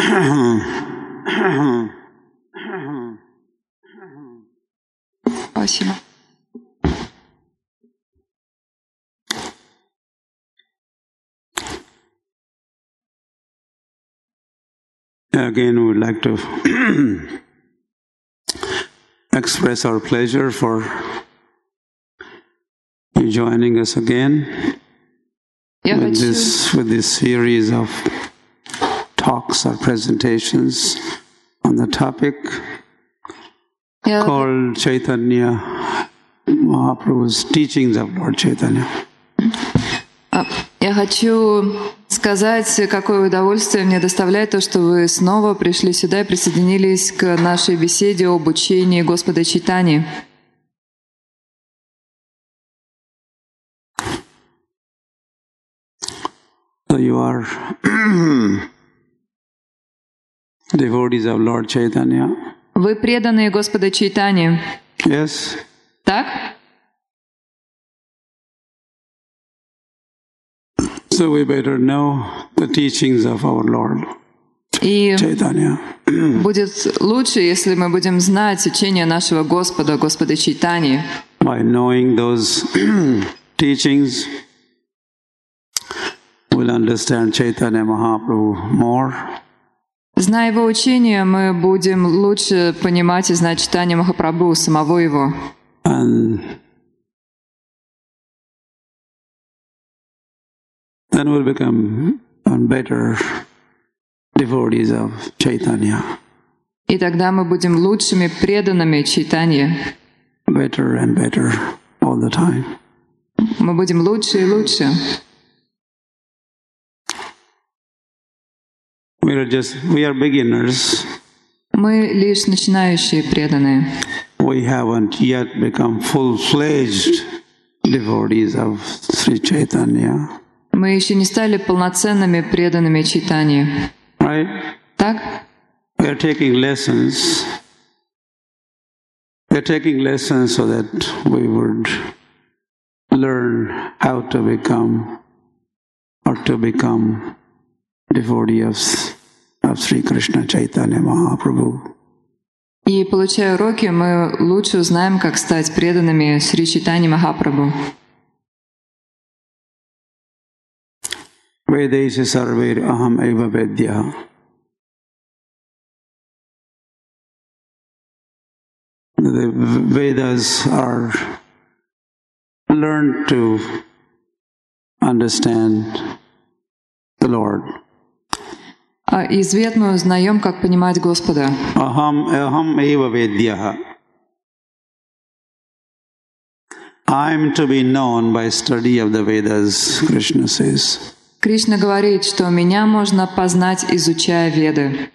Спасибо. Again, we would like to express our pleasure for you joining us again with this series of talks or presentations on the topic called Chaitanya Mahaprabhu's Teachings of Lord Chaitanya. Я хочу сказать, какое удовольствие мне доставляет то, что вы снова пришли сюда и присоединились к нашей беседе об учении Господа Чайтаньи. So you are devotees of Lord Chaitanya. Вы преданные Господа Чайтаньи. Yes. Так? So we better know the teachings of our Lord Chaitanya. Будет лучше, если мы будем знать учение нашего Господа, Господа Чайтаньи. By knowing those teachings, we'll understand Chaitanya Mahaprabhu more. Зная его учение, мы будем лучше понимать и знать Чайтанью Махапрабху, самого его. And then we'll become better devotees of Chaitanya. И тогда мы будем лучшими преданными Чайтаньи. Better and better all the time. Мы будем лучше и лучше. We are beginners. Мы лишь начинающие преданные. We haven't yet become full-fledged devotees of Sri Chaitanya. Мы еще не стали полноценными преданными Чайтаньи. Right? Так? We are taking lessons. We are taking lessons so that we would learn how to become devotee of Sri Krishna Chaitanya Mahaprabhu. И, получая уроки, мы лучше узнаем, как стать преданными Шри Чайтаньи Махапрабху. Vedesya sarver aham eva vedya. The Vedas are learned to understand the Lord. Из Вед мы узнаем, как понимать Господа. Aham eva vedya. I am to be known by study of the Vedas, Krishna says. Кришна говорит, что меня можно познать, изучая Веды.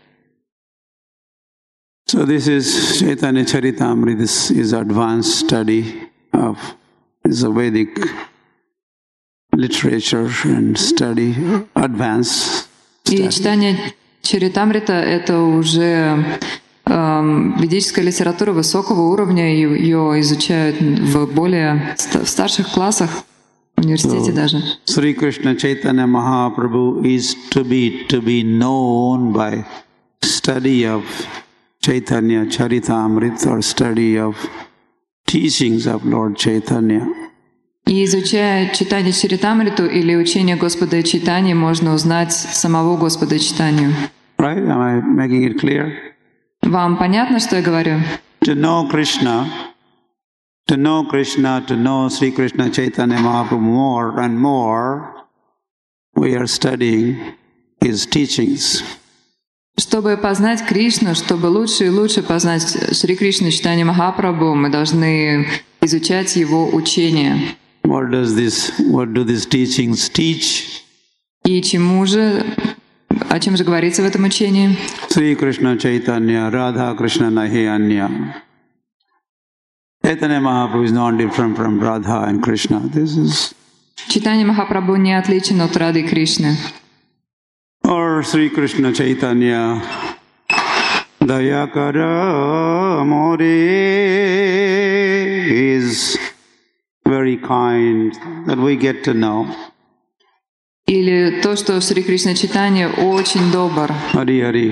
So this is Chaitanya Charitamrita. This is advanced study of is a Vedic literature and study, advanced study. И читание Чаритамрита — это уже ведическая литература высокого уровня, ее изучают в старших классах, в университете даже. Sri Krishna Chaitanya Mahaprabhu is to be known by study of Chaitanya Charitamrita or study of teachings of Lord Chaitanya. И изучая читание Чаритамриту или учение Господа Чайтаньи, можно узнать самого Господа Чайтанью. Right? Am I making it clear? Вам понятно, что я говорю? To know Krishna, to know Sri Krishna Chaitanya Mahaprabhu more and more, we are studying his teachings. Чтобы познать Кришну, чтобы лучше и лучше познать Шри Кришну Чайтанья Махапрабху, мы должны изучать его учение. What do these teachings teach? И о чем же говорится в этом учении? Sri Krishna Chaitanya, Radha Krishna Nahi Anya. Chaitanya Mahaprabhu is not different from Radha and Krishna. This is Чайтанья Махапрабху не отличен от Рады и Кришны. Or Sri Krishna Chaitanya Dayakara More is very kind that we get to know. Или то, что Шри Кришна Чайтанья очень добр. Hari Hari.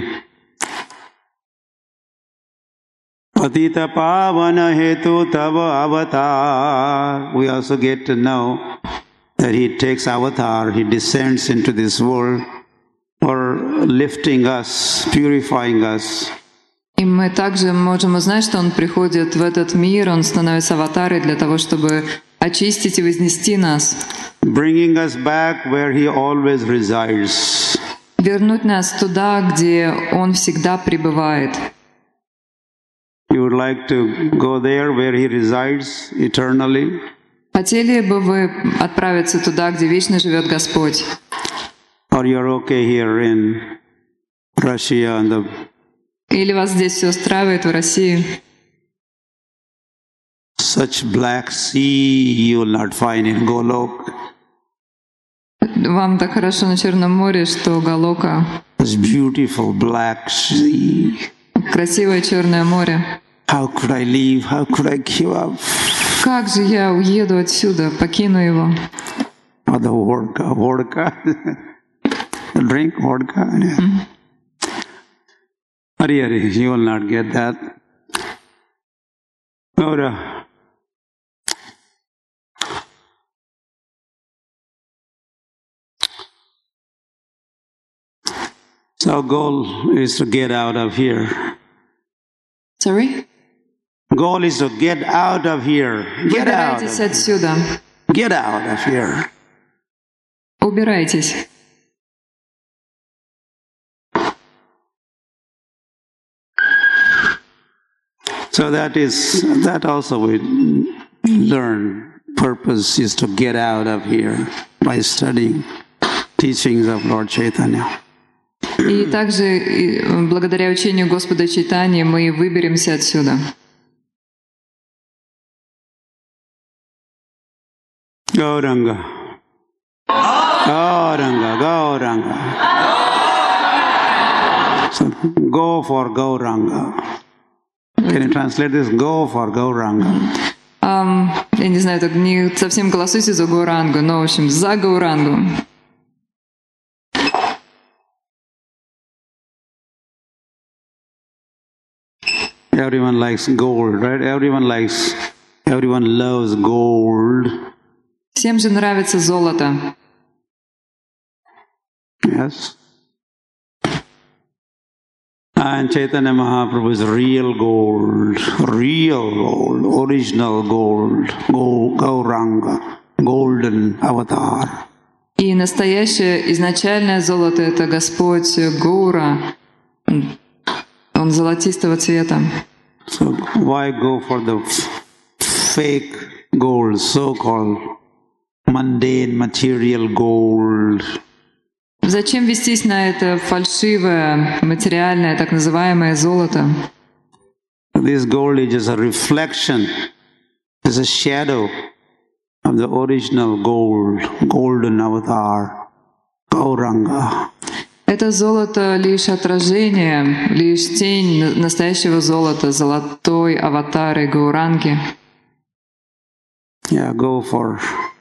Patita pavana hetu tava avatar. We also get to know that he takes avatar, he descends into this world for lifting us, purifying us. И мы также можем узнать, что он приходит в этот мир, он становится аватарой для того, чтобы очистить и вознести нас. Bringing us back where he always resides. Вернуть нас туда, где он всегда пребывает. You would like to go there where he resides eternally? Хотели бы вы отправиться туда, где вечно живет Господь? Or you're okay here in Russia and the... Или вас здесь все устраивает в России? Such black sea you will not find in Golok. Вам так хорошо на Черном море, что Галока. This beautiful black sea. Красивое Черное море. How could I leave? How could I give up? Как же я уеду отсюда, покину его? Oh, the vodka. Drink vodka. Hari Hari, you will not get that. So our goal is to get out of here. Sorry? Goal is to get out of here. Get out. Убирайтесь отсюда. Get out of here. Убирайтесь. So that also we learn. Purpose is to get out of here by studying teachings of Lord Chaitanya. И также благодаря учению Господа Чайтаньи мы выберемся отсюда. Gauranga. Gauranga, Gauranga. So go for Gauranga. Can you translate this? Go for Gauranga. Я не знаю, так не совсем голосуйте за Гаурангу, но в общем за Гаурангу. Everyone likes gold, right? Everyone loves gold. Всем же нравится золото. Yes. And Chaitanya Mahaprabhu is real gold, original gold, Gauranga, golden avatar. И настоящее, изначальное золото — это Господь Гаура. Он золотистого цвета. So why go for the fake gold, so-called mundane material gold? Зачем вестись на это фальшивое, материальное, так называемое золото? This gold is just a reflection, is a shadow of the original gold, golden avatar, Gauranga. Это золото лишь отражение, лишь тень настоящего золота, золотой аватары Гауранги. Yeah, go for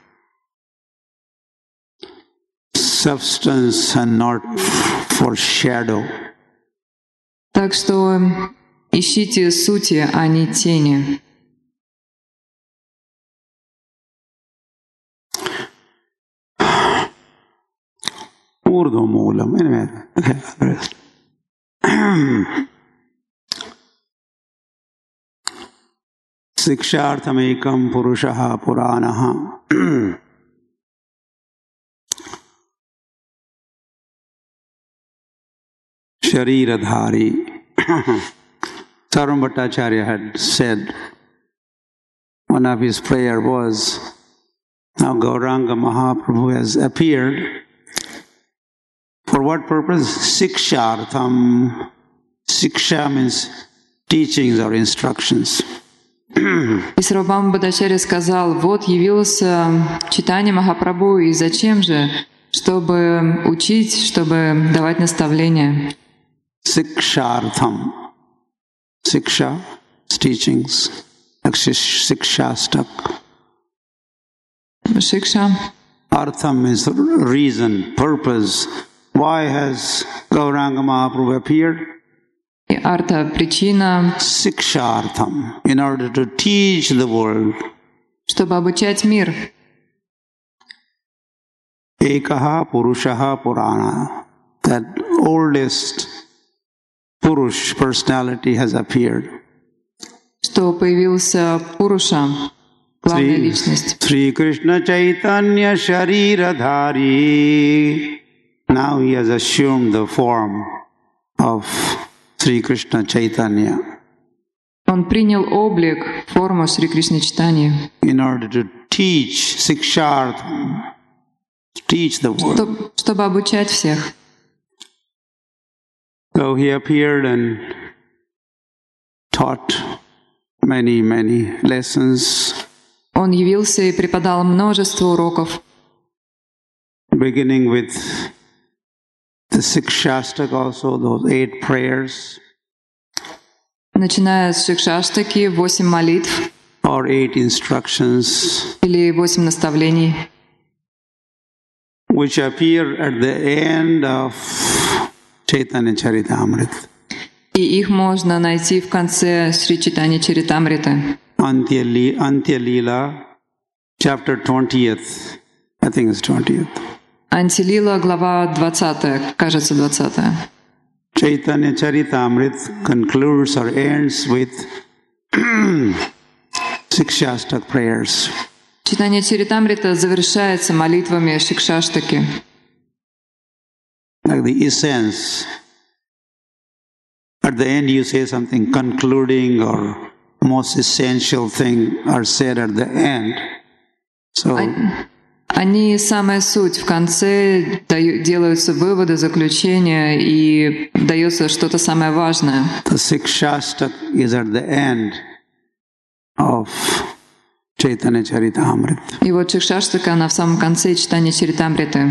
substance and not for shadow. Так что ищите сути, а не тени. Urdu moolam. Siksharthamekam purushaha puranaha. Shariradhari. Sarvam Bhattacharya had said, one of his prayer was, now Gauranga Mahaprabhu has appeared. For what purpose? Sikshartham. Siksha means teachings or instructions. И Сарвабхаума Бхаттачарья сказал, вот явился Чайтанья Махапрабху, и зачем же? Чтобы учить, чтобы давать наставления. Sikshartham. Siksha is teachings. Like Sikshastak. Шикша. Artham means reason, purpose. Why has Gauranga Mahaprabhu appeared? И арта — причина, Sikshartham, in order to teach the world. чтобы обучать мир. Ekaha Purushaha Purana, that oldest Purush personality has appeared. Что появился Пуруша, главная личность. Sri Krishna Chaitanya Shariradhari. Now he has assumed the form of Sri Krishna Chaitanya. Он принял облик, форму Шри Кришны Чайтаньи, In order to teach Sikshartham, teach the world. чтобы обучать всех. So he appeared and taught many lessons, Он явился и преподал множество уроков, beginning with the Sikshastak also, those 8 prayers, начиная с Шикшаштаки, 8 молитв or 8 instructions, или 8 наставлений, which appear at the end of Chaitanya Charitamrita. и их можно найти в конце Шри Чайтанья Чаритамриты. Antya Leela, chapter 20th, I think it's 20th. Антилила, глава 20, кажется, 20. Chaitanya Charitamrita concludes or ends with Sikshastak prayers. Читание Чаритамрита завершается молитвами Шикшаштаки. Like the essence. At the end you say something concluding or most essential thing are said at the end. So Они самая суть. В конце делаются выводы, заключения, и дается что-то самое важное. the Sikshastak is at the end of Chaitanya Charitamrita. И вот Шикшаштака, она в самом конце читания Чаритамриты.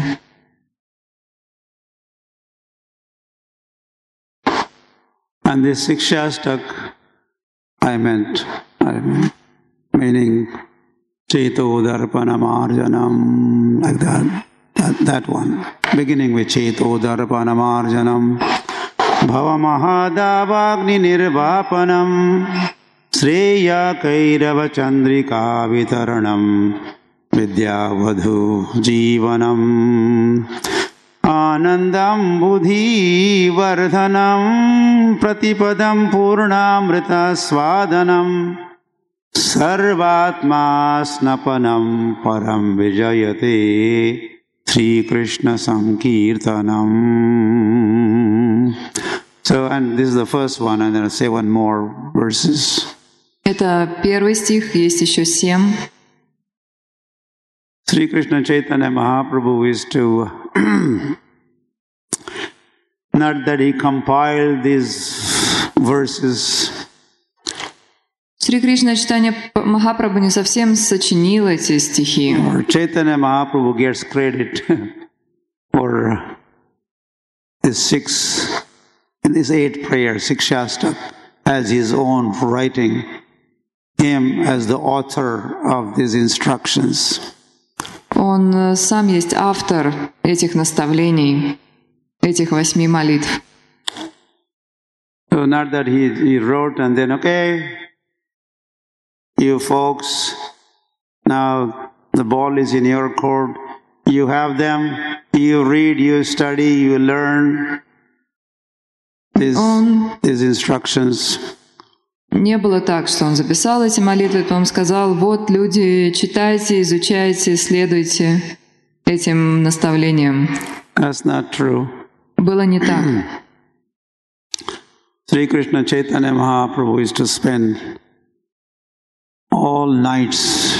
And this Sikshastak, meaning Cheto Darpanamarjanam, like that one. Beginning with Cheto Darpanamarjanam, Bhavamahadavagni Nirvapanam, Sreya Kairava Chandrika Vitaranam, Vidyavadhu Jivanam, Anandam Buddhi Vardhanam, Pratipadam Purnamrita Swadanam, Sarvatma Snapanam Param Vijayate, Sri Krishna Sankirtanam. So, and this is the first one, and then I'll say one more verses. Это первый стих, есть еще 7. Sri Krishna Chaitanya Mahaprabhu is to not that he compiled these verses. Шри Кришна Чайтанья Махапрабху не совсем сочинил эти стихи. Or Chaitanya Mahaprabhu gets credit for these 8 prayers, Sikshastak, as his own writing, him as the author of these instructions. Он сам есть автор этих наставлений, этих 8 молитв. So not that he wrote and then, okay, you folks, now the ball is in your court, you have them, you read, you study, you learn these instructions. Не было так, что он записал эти молитвы, потом сказал: вот, люди, читайте, изучайте, следуйте этим наставлениям. That's not true. Было не так. Sri Krishna Chaitanya Mahaprabhu is to spend all night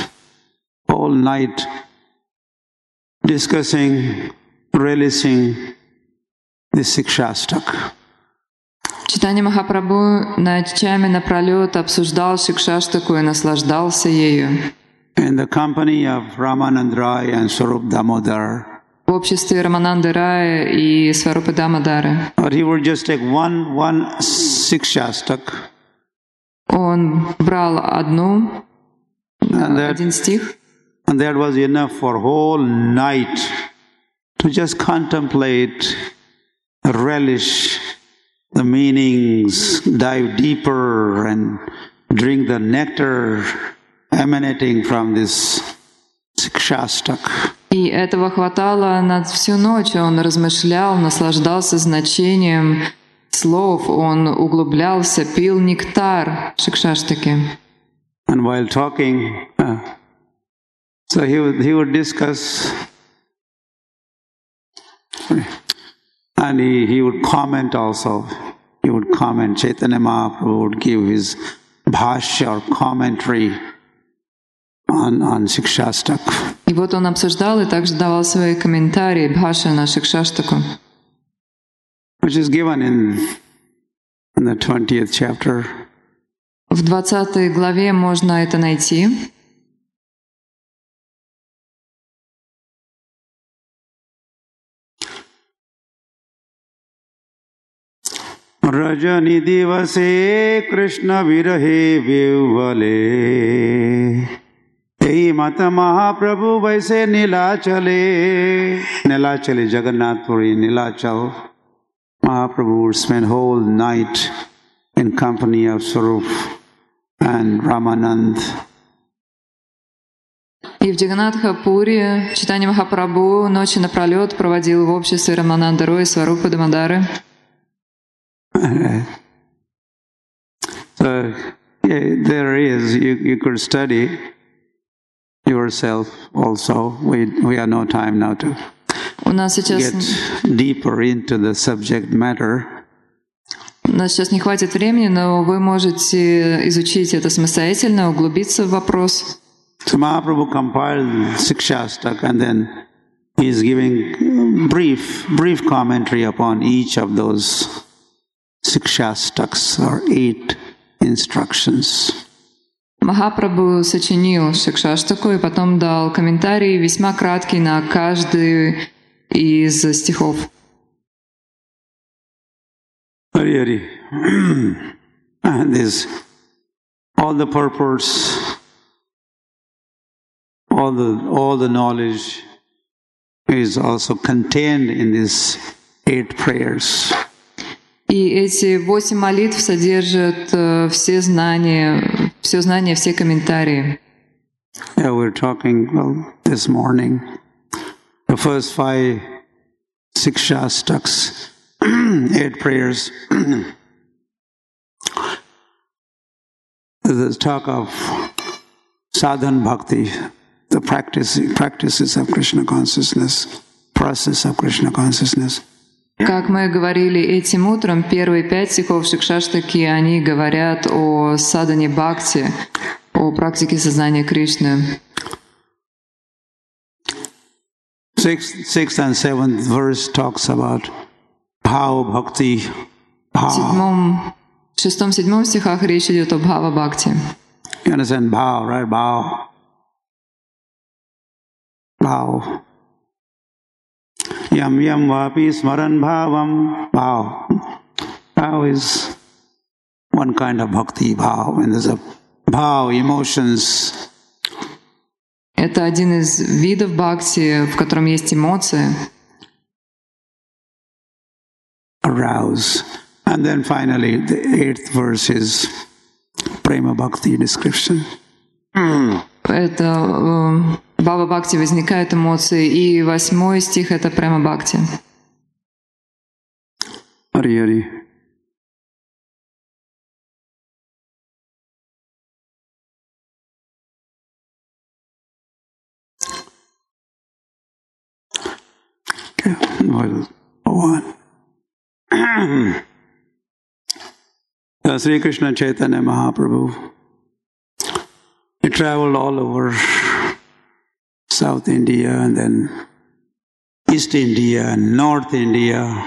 discussing, relishing the Sikshastak. Чайтанья Махапрабху ночами напролет обсуждал Шикшаштаку и наслаждался ею. In the company of Ramanand Rai and Swarup Damodar. В обществе Рамананды Рая и Сварупы Дамодары. Or he would just take one Sikshastak. Он брал один стих. And that was enough for whole night to just contemplate, relish the meanings, dive deeper and drink the nectar emanating from this Shikshastak. И этого хватало на всю ночь. Он размышлял, наслаждался значением слов, он углублялся, пил нектар Шикшаштаки. And while talking, so he would discuss, and he would comment also. He would comment. Chaitanya Mahaprabhu would give his bhashya or commentary on Shikshastak. И вот он обсуждал и также давал свои комментарии бхашя на Шикшаштаку, which is given in the 20th chapter. В 20 главе можно это найти. Rajani divase Krishna virahe vivale Ei mata Mahaprabhu vaise Nilachale Jagannath Puri Nilachal. Mahaprabhu would spend whole night in company of Swarup and Ramanand. И в Джаганнатха-пури Чайтанья Махапрабху ночи напролет проводил в обществе Рамананда Роя и Сварупы Дамодары. So there is, you could study yourself also. We have no time now to У нас сейчас get deeper into the subject matter. У нас сейчас не хватит времени, но вы можете изучить это самостоятельно, углубиться в вопрос. So Mahaprabhu compiled Shikshastak and then he is giving brief commentary upon each of those Shikshastaks or 8 instructions. Махапрабху сочинил Шикшаштаку и потом дал комментарий весьма краткий на каждый из стихов. Hari. This, all the purports, all the knowledge is also contained in these 8 prayers. И эти 8 молитв содержат все знания, все комментарии. Yeah, we're talking this morning. The first 5 Shikshastaks, 8 prayers. The talk of sadhan bhakti, the practices of Krishna consciousness, process of Krishna consciousness. Как мы говорили этим утром, первые 5 стихов Шикшаштаки, они говорят о садхане бхакти, о практике сознания Кришны. 6th and 7th verse talks about bhava bhakti. В 6-7 стихах речь идет о бхава бхакти. You understand bhava, right? Bhava. Yam yam vapi smaran bhavam. Bhava is one kind of bhakti, bhava. And there's a bhava, emotions. Это один из видов бхакти, в котором есть эмоции. Arouse. And then finally, the 8th verse is prema bhakti description. Это бхава бхакти, возникают эмоции. И 8 стих — это према бхакти. Hari. Okay, we'll go on. Sri Krishna Chaitanya Mahaprabhu, he traveled all over South India and then East India and North India.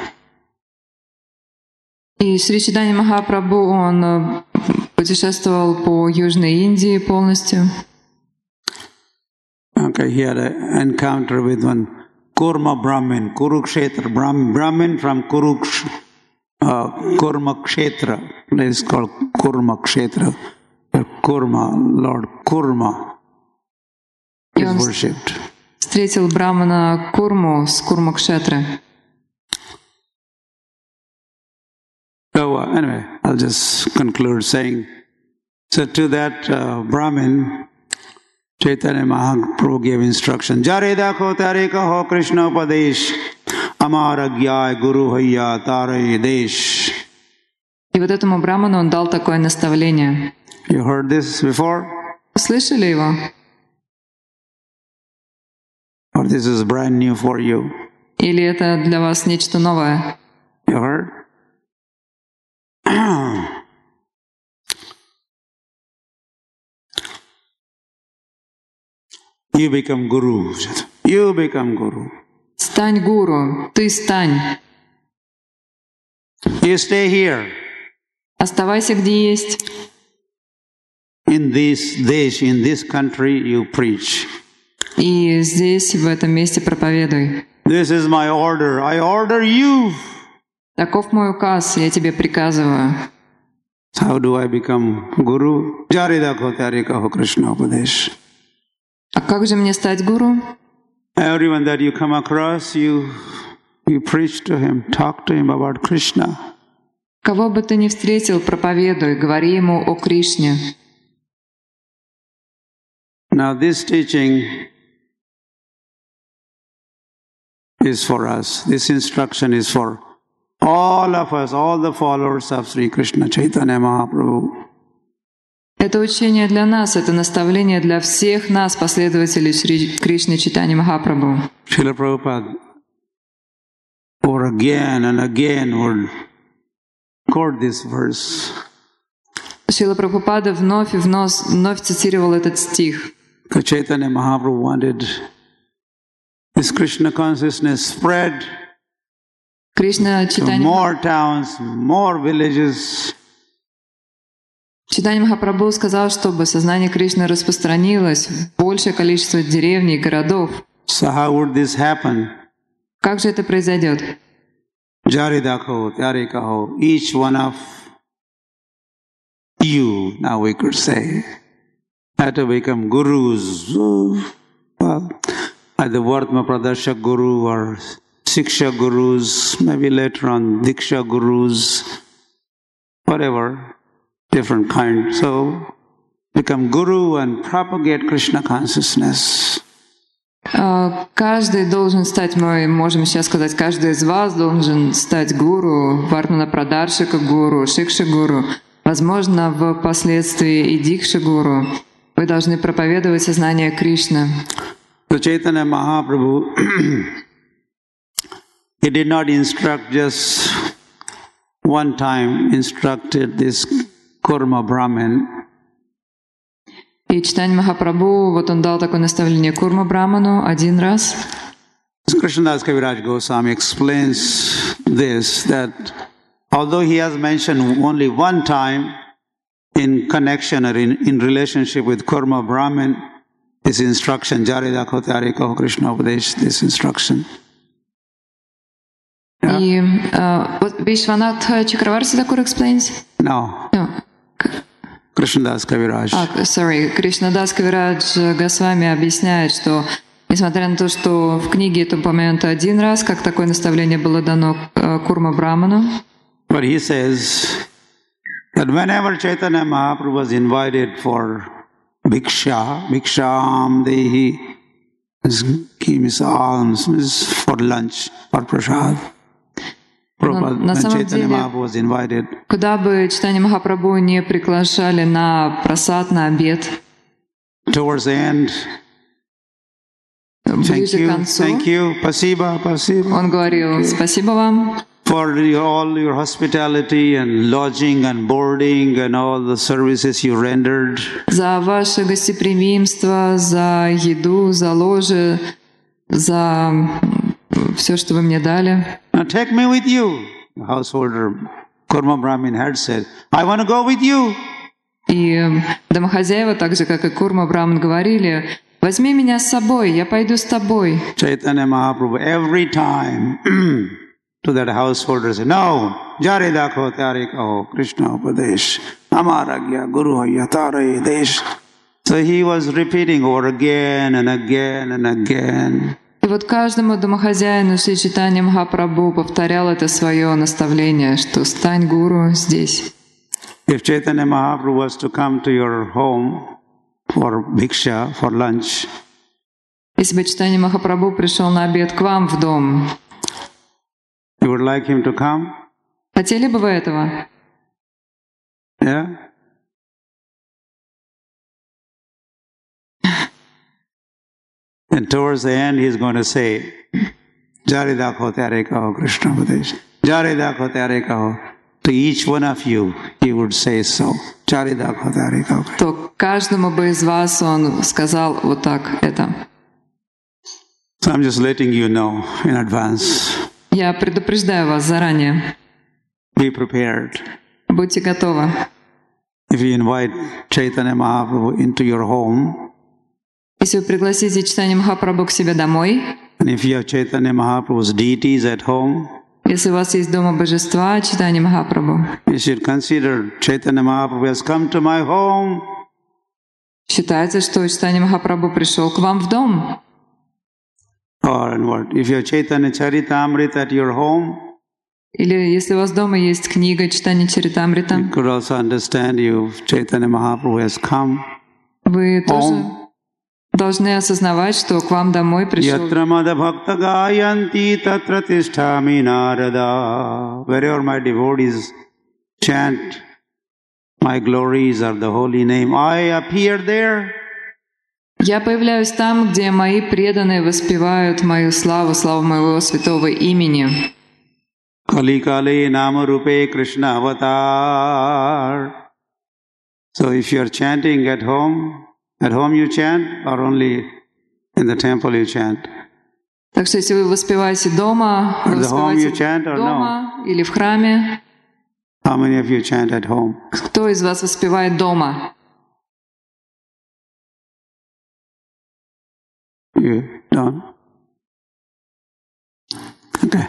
И Шри Чайтанья Махапрабху, он путешествовал по Южной Индии полностью. Okay, he had an encounter with one Kurma Brahmin, Kurukshetra, Brahmin from Kurmakshetra. It's called Kurmakshetra. Kurma, Lord Kurma. И is он worshipped. встретил брамана Курму с Курмакшетры. So anyway, I'll just conclude saying, so to that Brahmin, Chaitanya Mahaprabhu gave instruction, Jare dakho tare kaho Krishna upadesh, amara gyay guru hayya tare desh. И вот этому браману он дал такое наставление. You heard this before? Слышали его? Or this is brand new for you? Или это для вас нечто новое? You heard? You become guru. You become guru. Стань гуру, ты стань. You stay here. Оставайся где есть. In this desh, in this country, you preach. И здесь, в этом месте проповедуй. This is my order. I order you. Таков мой указ, я тебе приказываю. How do I become guru? Jaridakho tarikaho Krishna upadesh. А как же мне стать гуру? Everyone that you come across, you preach to him, talk to him about Krishna. Кого бы ты ни встретил, проповедуй, говори ему о Кришне. Now this teaching is for us. This instruction is for all of us, all the followers of Sri Krishna Chaitanya Mahaprabhu. Это учение для нас, это наставление для всех нас, последователей Шри Кришны Чайтанья Махапрабху. Srila Prabhupada over again and again would quote this verse. Шрила Прабхупада вновь и вновь цитировал этот стих. Because Chaitanya Mahaprabhu wanted this Krishna consciousness spread Кришна to Чайтанья more towns, more villages. Чайтанья Махапрабху сказал, чтобы сознание Кришны распространилось в большее количество деревень и городов. So how would this happen? Как же это произойдет? Jaridakho, Yarikaho, each one of you, now we could say, had to become gurus. Well, either Vartma Pradarshak Guru or Siksha Gurus, maybe later on Diksha Gurus, whatever, different kind. So, become guru and propagate Krishna consciousness. Каждый должен стать, мы можем сейчас сказать, каждый из вас должен стать гуру, Вартмана Прадаршика гуру, Шикша гуру, возможно, впоследствии и Дикша гуру. Вы должны проповедовать сознание Кришны. So Chaitanya Mahaprabhu, he did not instruct just one time, instructed this Kurma Brahmin. И Чайтанья Махапрабху, вот он дал такое наставление Курма Браману один раз. Krishnadas Kaviraj Goswami explains this, that although he has mentioned only one time in connection or in relationship with Kurma Brahmin, this instruction, Jaridakho Tarikaho Krishna Upadesh, this instruction. И вот Vishwanath Chakravarti Thakur explains? No. Krishnadas Kaviraj. Sorry, Кришнадас Кавирадж Госвами объясняет, что несмотря на то, что в книге это упомянуто один раз, как такое наставление было дано Курма Браману. But he says that whenever Chaitanya Mahaprabhu was invited for Bhiksham, he gave his alms for lunch, for prasad. На самом деле, куда бы Чайтанья Махапрабху не приглашали на прасад, на обед, towards the end, ближе к концу, он говорил: «Спасибо вам for all your hospitality and lodging and boarding and all the services you rendered. За ваше гостеприимство, за еду, за ложе, за все, что вы мне дали. Now take me with you. The householder Kurma Brahmin had said, I want to go with you. И домохозяева, так же как и Курма Браман, говорили: возьми меня с собой, я пойду с тобой. Chaitanya Mahaprabhu every time to that householder said, no, Jaridakho Tarikaho Krishna Upadesh, Amaragya Guru Hayya Tare Desh. So he was repeating over again and again and again. И вот каждому домохозяину Шри Чайтанья Махапрабху повторял это свое наставление, что стань гуру здесь. If Chaitanya Mahaprabhu was to come to your home for bhiksha, for lunch, Если бы Чайтанья Махапрабху пришел на обед к вам в дом, you would like him to come? хотели бы вы этого? Yeah? And towards the end, he's going to say, Jari dakho tyare kaho Krishna Upadesh. Jari dakho tyare kaho. To each one of you, he would say so. Jari dakho tyare kaho. То каждому бы из вас он сказал вот так это. So I'm just letting you know in advance. Я предупреждаю вас заранее. Be prepared. Будьте готовы. If you invite Chaitanya Mahaprabhu into your home, Если вы пригласите Чайтанью Махапрабху к себе домой, and if you have Chaitanya Mahaprabhu's deities at home, если у вас есть дома божества Чайтаньи Махапрабху, you should consider Chaitanya Mahaprabhu has come to my home. считается, что Чайтанья Махапрабху пришел к вам в дом. Or and what? If you have Chaitanya Charitamrita at your home, Или если у вас дома есть книга Чайтанья Чаритамрита, you could also understand you Chaitanya Mahaprabhu has come. вы тоже должны осознавать, что к вам домой пришел. Yatra madha bhakta gayanti tatra tisthami narada. Wherever my devotees chant, my glories are the holy name, I appear there. Я появляюсь там, где мои преданные воспевают мою славу, славу моего святого имени. Kali kale nama rupe Krishna avatar. So if you are chanting at home you chant, or only in the temple you chant? Так что если вы воспеваете дома, вы At the home you воспеваете chant or дома или в храме, How many of you chant at home? кто из вас воспевает дома? You don't? Okay.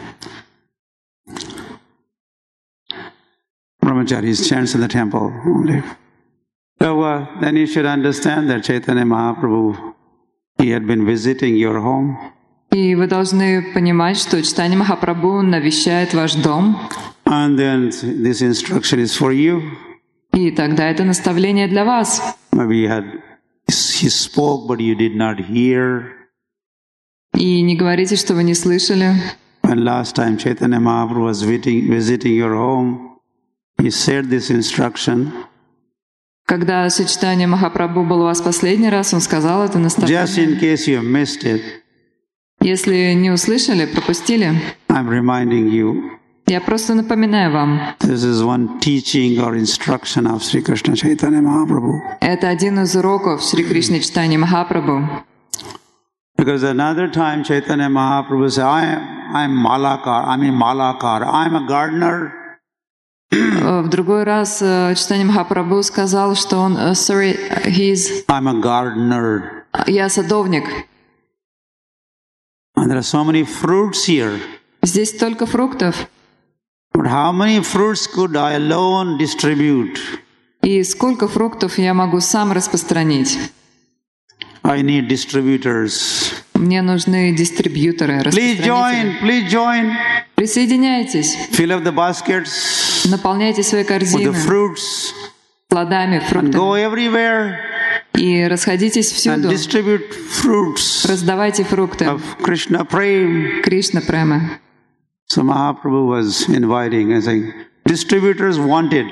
Brahmacharis chants in the temple only. So then you should understand that Chaitanya Mahaprabhu, he had been visiting your home. И вы должны понимать, что Чайтанья Махапрабху навещает ваш дом, And then this instruction is for you. и тогда это наставление для вас. Maybe he spoke, but you did not hear. И не говорите, что вы не слышали. When last time Chaitanya Mahaprabhu was visiting your home, he said this instruction. Когда Чайтанья Махапрабху был у вас последний раз, он сказал это наставление. Just in case you missed it, Если не услышали, пропустили, I'm reminding you. я просто напоминаю вам. This is one teaching or instruction of Sri Krishna Chaitanya Mahaprabhu. Это один из уроков Шри Кришны Чайтаньи Махапрабху. Because another time Chaitanya Mahaprabhu said, I'm Malakar, I'm a gardener. В другой раз Чайтанья Махапрабху сказал, что он, I'm a gardener. Я садовник. And there are so many fruits here. Здесь столько фруктов. But how many fruits could I alone distribute? И сколько фруктов я могу сам распространить? I need distributors. Мне нужны дистрибьюторы, Please join. Присоединяйтесь. Fill up the baskets Наполняйте свои with корзины the fruits плодами, and фруктами. go everywhere И расходитесь and всюду. distribute fruits Раздавайте фрукты. of Krishna Prem. Krishna Prema. So Mahaprabhu was inviting and saying, distributors wanted.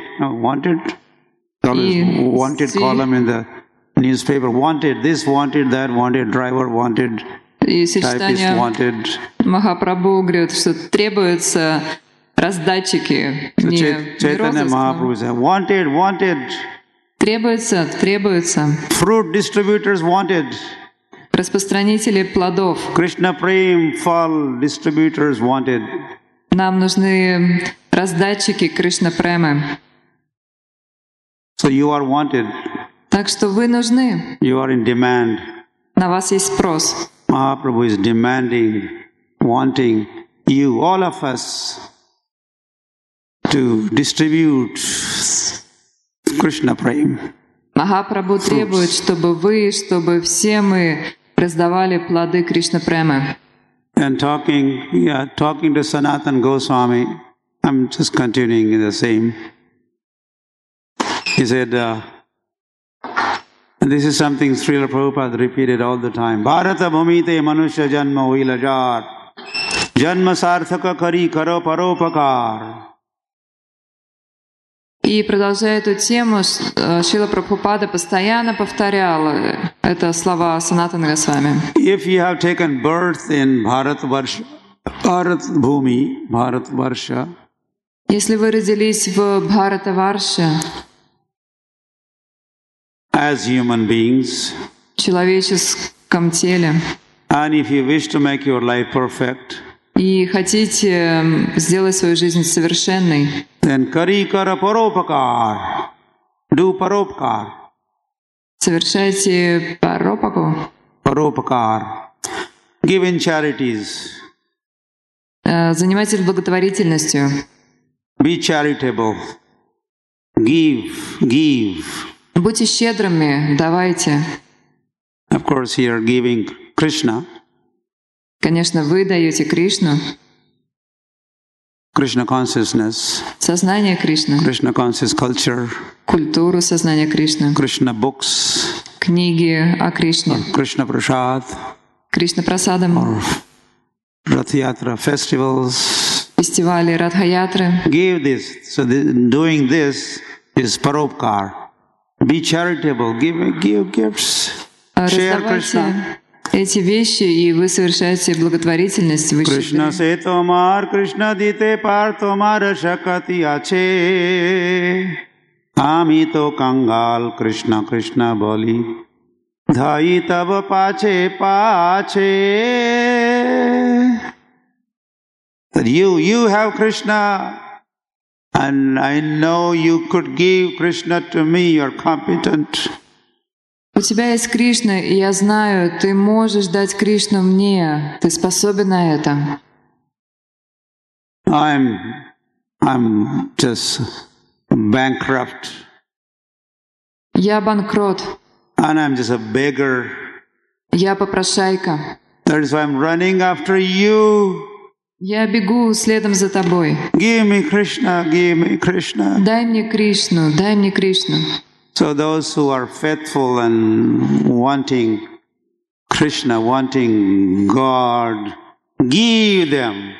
Wanted column in the newspaper. Wanted this, wanted that, wanted driver, wanted И typist, Чайтанья wanted. Махапрабху говорит, что требуются раздатчики. So Не Chaitanya розыск, но Mahaprabhu said, wanted. требуется. Fruit distributors wanted. Распространители плодов. Krishna Prem Phal distributors wanted. Нам нужны раздатчики Кришна Премы. So you are wanted. Так что вы нужны. You are in demand. На вас есть спрос. Mahaprabhu is demanding, wanting you, all of us, to distribute Krishna Prem. Махапрабху требует, чтобы вы, чтобы все мы раздавали плоды Кришна-премы. And talking to Sanatana Goswami, I'm just continuing in the same. He said, and this is something Srila Prabhupada repeated all the time. Bharata bhumite manushya janma huilajar. Janma sarthaka kari karo paropakar. И продолжая эту тему, Шрила Прабхупада постоянно повторял это слова Санатана Госвами. If you have taken birth in Bharatvarsha, если вы родились в Бхаратаварше, as human beings, в человеческом теле, and if you wish to make your life perfect, и хотите сделать свою жизнь совершенной, then kari kara paropakar. Do paropakar. Совершайте паропаку. Paropakar. Give in charities. Занимайтесь благотворительностью. Be charitable. Give. Будьте щедрыми, давайте. Of course, here giving Krishna. Конечно, вы даете Кришну. Krishna consciousness. Сознание Кришны. Krishna conscious culture. Культуру сознания Кришны. Krishna books. Книги о Кришне. Krishna prasad. Кришна прасадам. Or Rath Yatra festivals. Фестивали Радха-ятры. Give this. So doing this is paropkar. Be charitable. Give gifts. Share Krishna. Эти вещи, и вы совершаете благотворительность. Krishna se tomar, Krishna dite par tomar shakati ache. Ami to kangal, Krishna Krishna boli. Dhai tab pache. That you have Krishna, and I know you could give Krishna to me, you're competent. У тебя есть Кришна, и я знаю, ты можешь дать Кришну мне, ты способен на это. I'm just bankrupt. Я банкрот. And I'm just a beggar. Я попрошайка. That is why I'm running after you. Я бегу следом за тобой. Give me Krishna, give me Krishna. Дай мне Кришну, дай мне Кришну. So those who are faithful and wanting Krishna, wanting God, give them.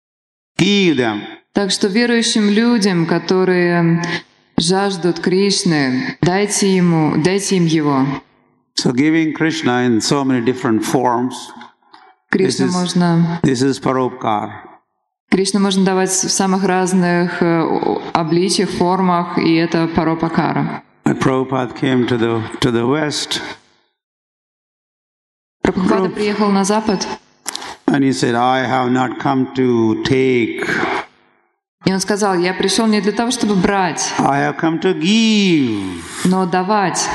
Так что верующим людям, которые жаждут Кришны, дайте им Его. So giving Krishna in so many different forms. Кришну можно. This is paropkar. Кришну можно давать в самых разных обличиях, формах, и это паропакара. Prabhupada came to the West. Прабхупада приехал на Запад. And he said, I have not come to take. И он сказал, я пришел не для того, чтобы брать, I have come to give. но давать.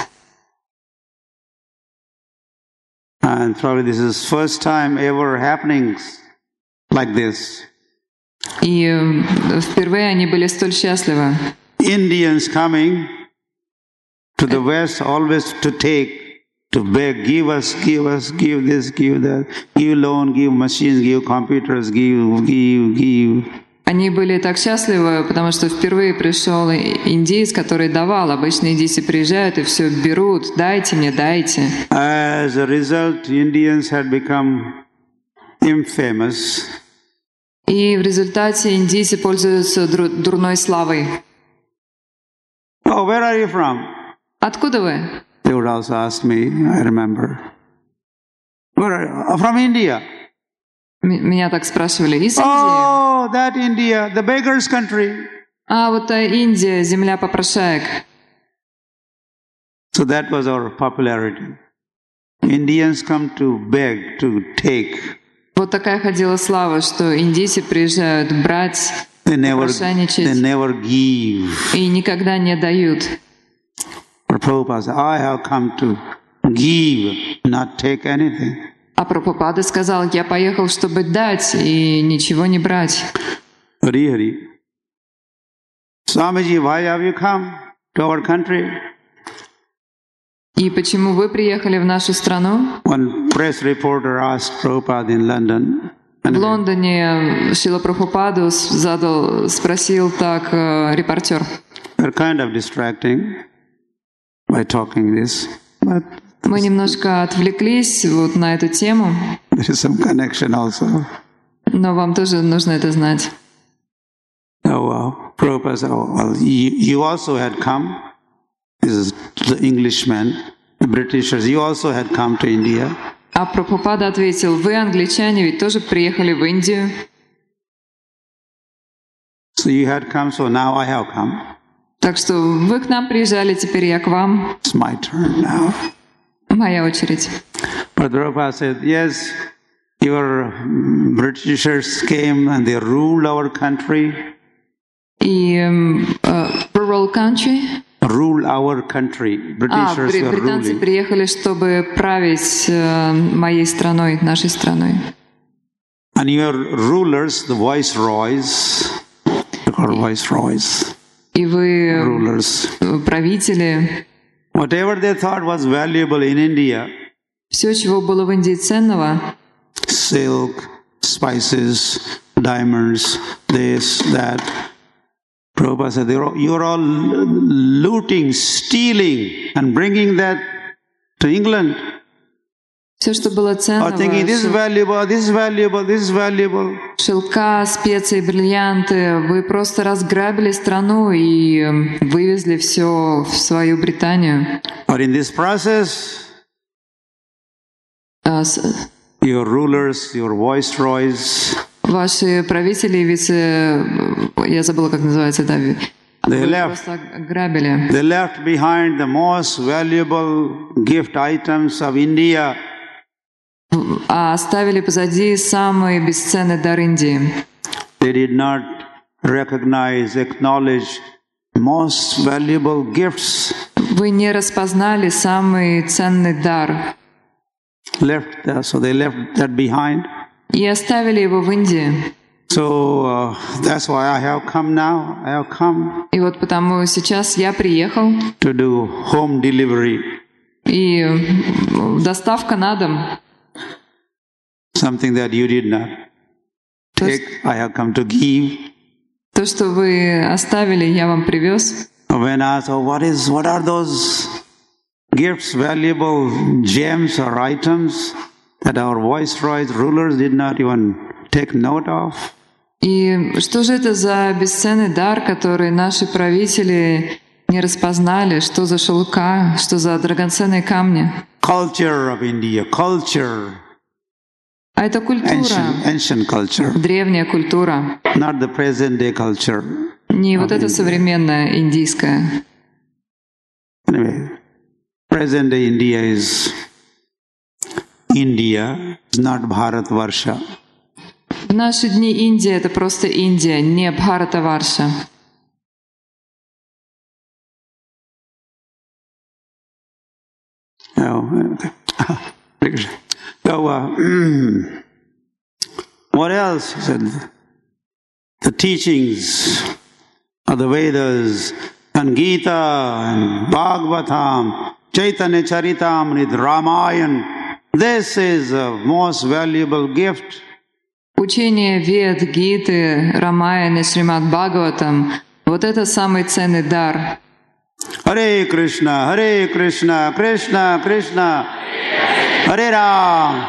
And probably this is first time ever happening like this. И впервые они были столь счастливы. Indians coming to the West always to take, to beg, give us, give this, give that, give loan, give machines, give computers, give. Они были так счастливы, потому что впервые пришел индиец, который давал. Обычно индийцы приезжают и все берут. Дайте мне, дайте. As a result, Indians had become infamous. И в результате индийцы пользуются дурной славой. Oh, where are you from? Откуда вы? They would also ask me, I remember. Where are you? From India. Меня так спрашивали. Из Индии. Oh, that India, the beggar's country. А, вот та Индия, земля попрошаек. So that was our popularity. Indians come to beg, to take. Вот такая ходила слава, что индийцы приезжают брать, попрошайничать, they never give. и никогда не дают. But Prabhupada said, I have come to give, not take anything. А Прабхупада сказал, я поехал, чтобы дать и ничего не брать. Hari Hari. Swamiji, why have you come to our country? И почему вы приехали в нашу страну? One press reporter asked Prabhupada in London, В Лондоне Шрила Прабхупаду спросил так репортер. they're kind of distracting by talking this, but Мы немножко отвлеклись вот на эту тему, there is some connection also. но вам тоже нужно это знать. So Prabhupada said, oh, well, you also had come. This is the Englishmen, the Britishers. You also had come to India. А Прабхупада ответил: вы, англичане, ведь тоже приехали в Индию. So you had come, so now I have come. Так что вы к нам приезжали, теперь я к вам. It's my turn now. Моя очередь. But Prabhupada said, yes, your Britishers came and they ruled our country. И rural country. Rule our country. Britishers were британцы ruling. приехали, чтобы править моей страной, нашей страной. And your rulers, the viceroys, they call viceroys, И вы, rulers, правители, whatever they thought was valuable in India, все, чего было в Индии ценного, silk, spices, diamonds, this, that. Prabhupada said, you're all looting, stealing, and bringing that to England. все, что было Or ценного, thinking, this is valuable, this is valuable, this is valuable. шелка, специи, бриллианты, вы просто разграбили страну и вывезли все в свою Британию. Or in this process, А your rulers, your viceroys, ваши правители, я забыла, как называется, да, they вы left. просто грабили. They left behind the most valuable gift items of India. А оставили позади самый бесценный дар Индии. They did not recognize, acknowledge most valuable gifts. Вы не распознали самый ценный дар So they left that behind. и оставили его в Индии. So that's why I have come now. I have come И вот потому сейчас я приехал, to do home delivery. и доставка на дом. Something that you did not take, I have come to give. То, что вы оставили, я вам привез. When asked, what are those gifts, valuable gems or items that our viceroys, rulers did not even take note of? И что же это за бесценный дар, который наши правители не распознали? Что за шелка, что за драгоценные камни? Culture of India, culture, А это культура, ancient culture, древняя культура, not the present day culture. не вот эта современная индийская. Anyway, present day India is not Bharatvarsha. В наши дни Индия — это просто Индия, не Бхаратаварша. What else? He said, the teachings of the Vedas and Gita and Bhagavatam, Chaitanya Charitamrita, Ramayana, this is the most valuable gift. Учение Вед, Гиты, Рамаяны, Шримад Бхагаватам — вот это самый ценный дар. Hare Krishna, Krishna Krishna, Hare Ram.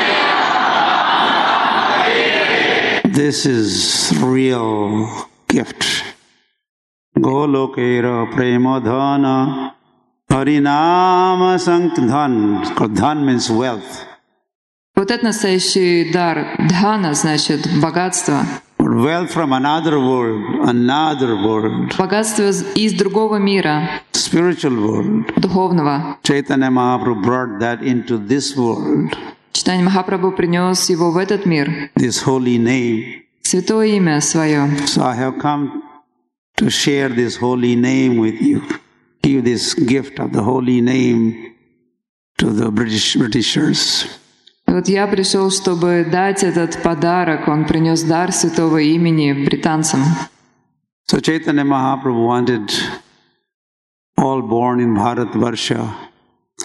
This is real gift. Golokera Premadhana Harinama Sankdhan. Dhan means wealth. Вот это настоящий дар. Дхана значит богатство. Wealth from another world. Богатство из другого мира, Spiritual world. духовного. Chaitanya Mahaprabhu brought that into this world. Чайтанья Махапрабху принес его в этот мир. This holy name. Святое имя свое. So I have come to share this holy name with you. Give this gift of the holy name to the Britishers. Вот я пришел, чтобы дать этот подарок. Он принес дар святого имени британцам. So Chaitanya Mahaprabhu wanted all born in Bharatvarsha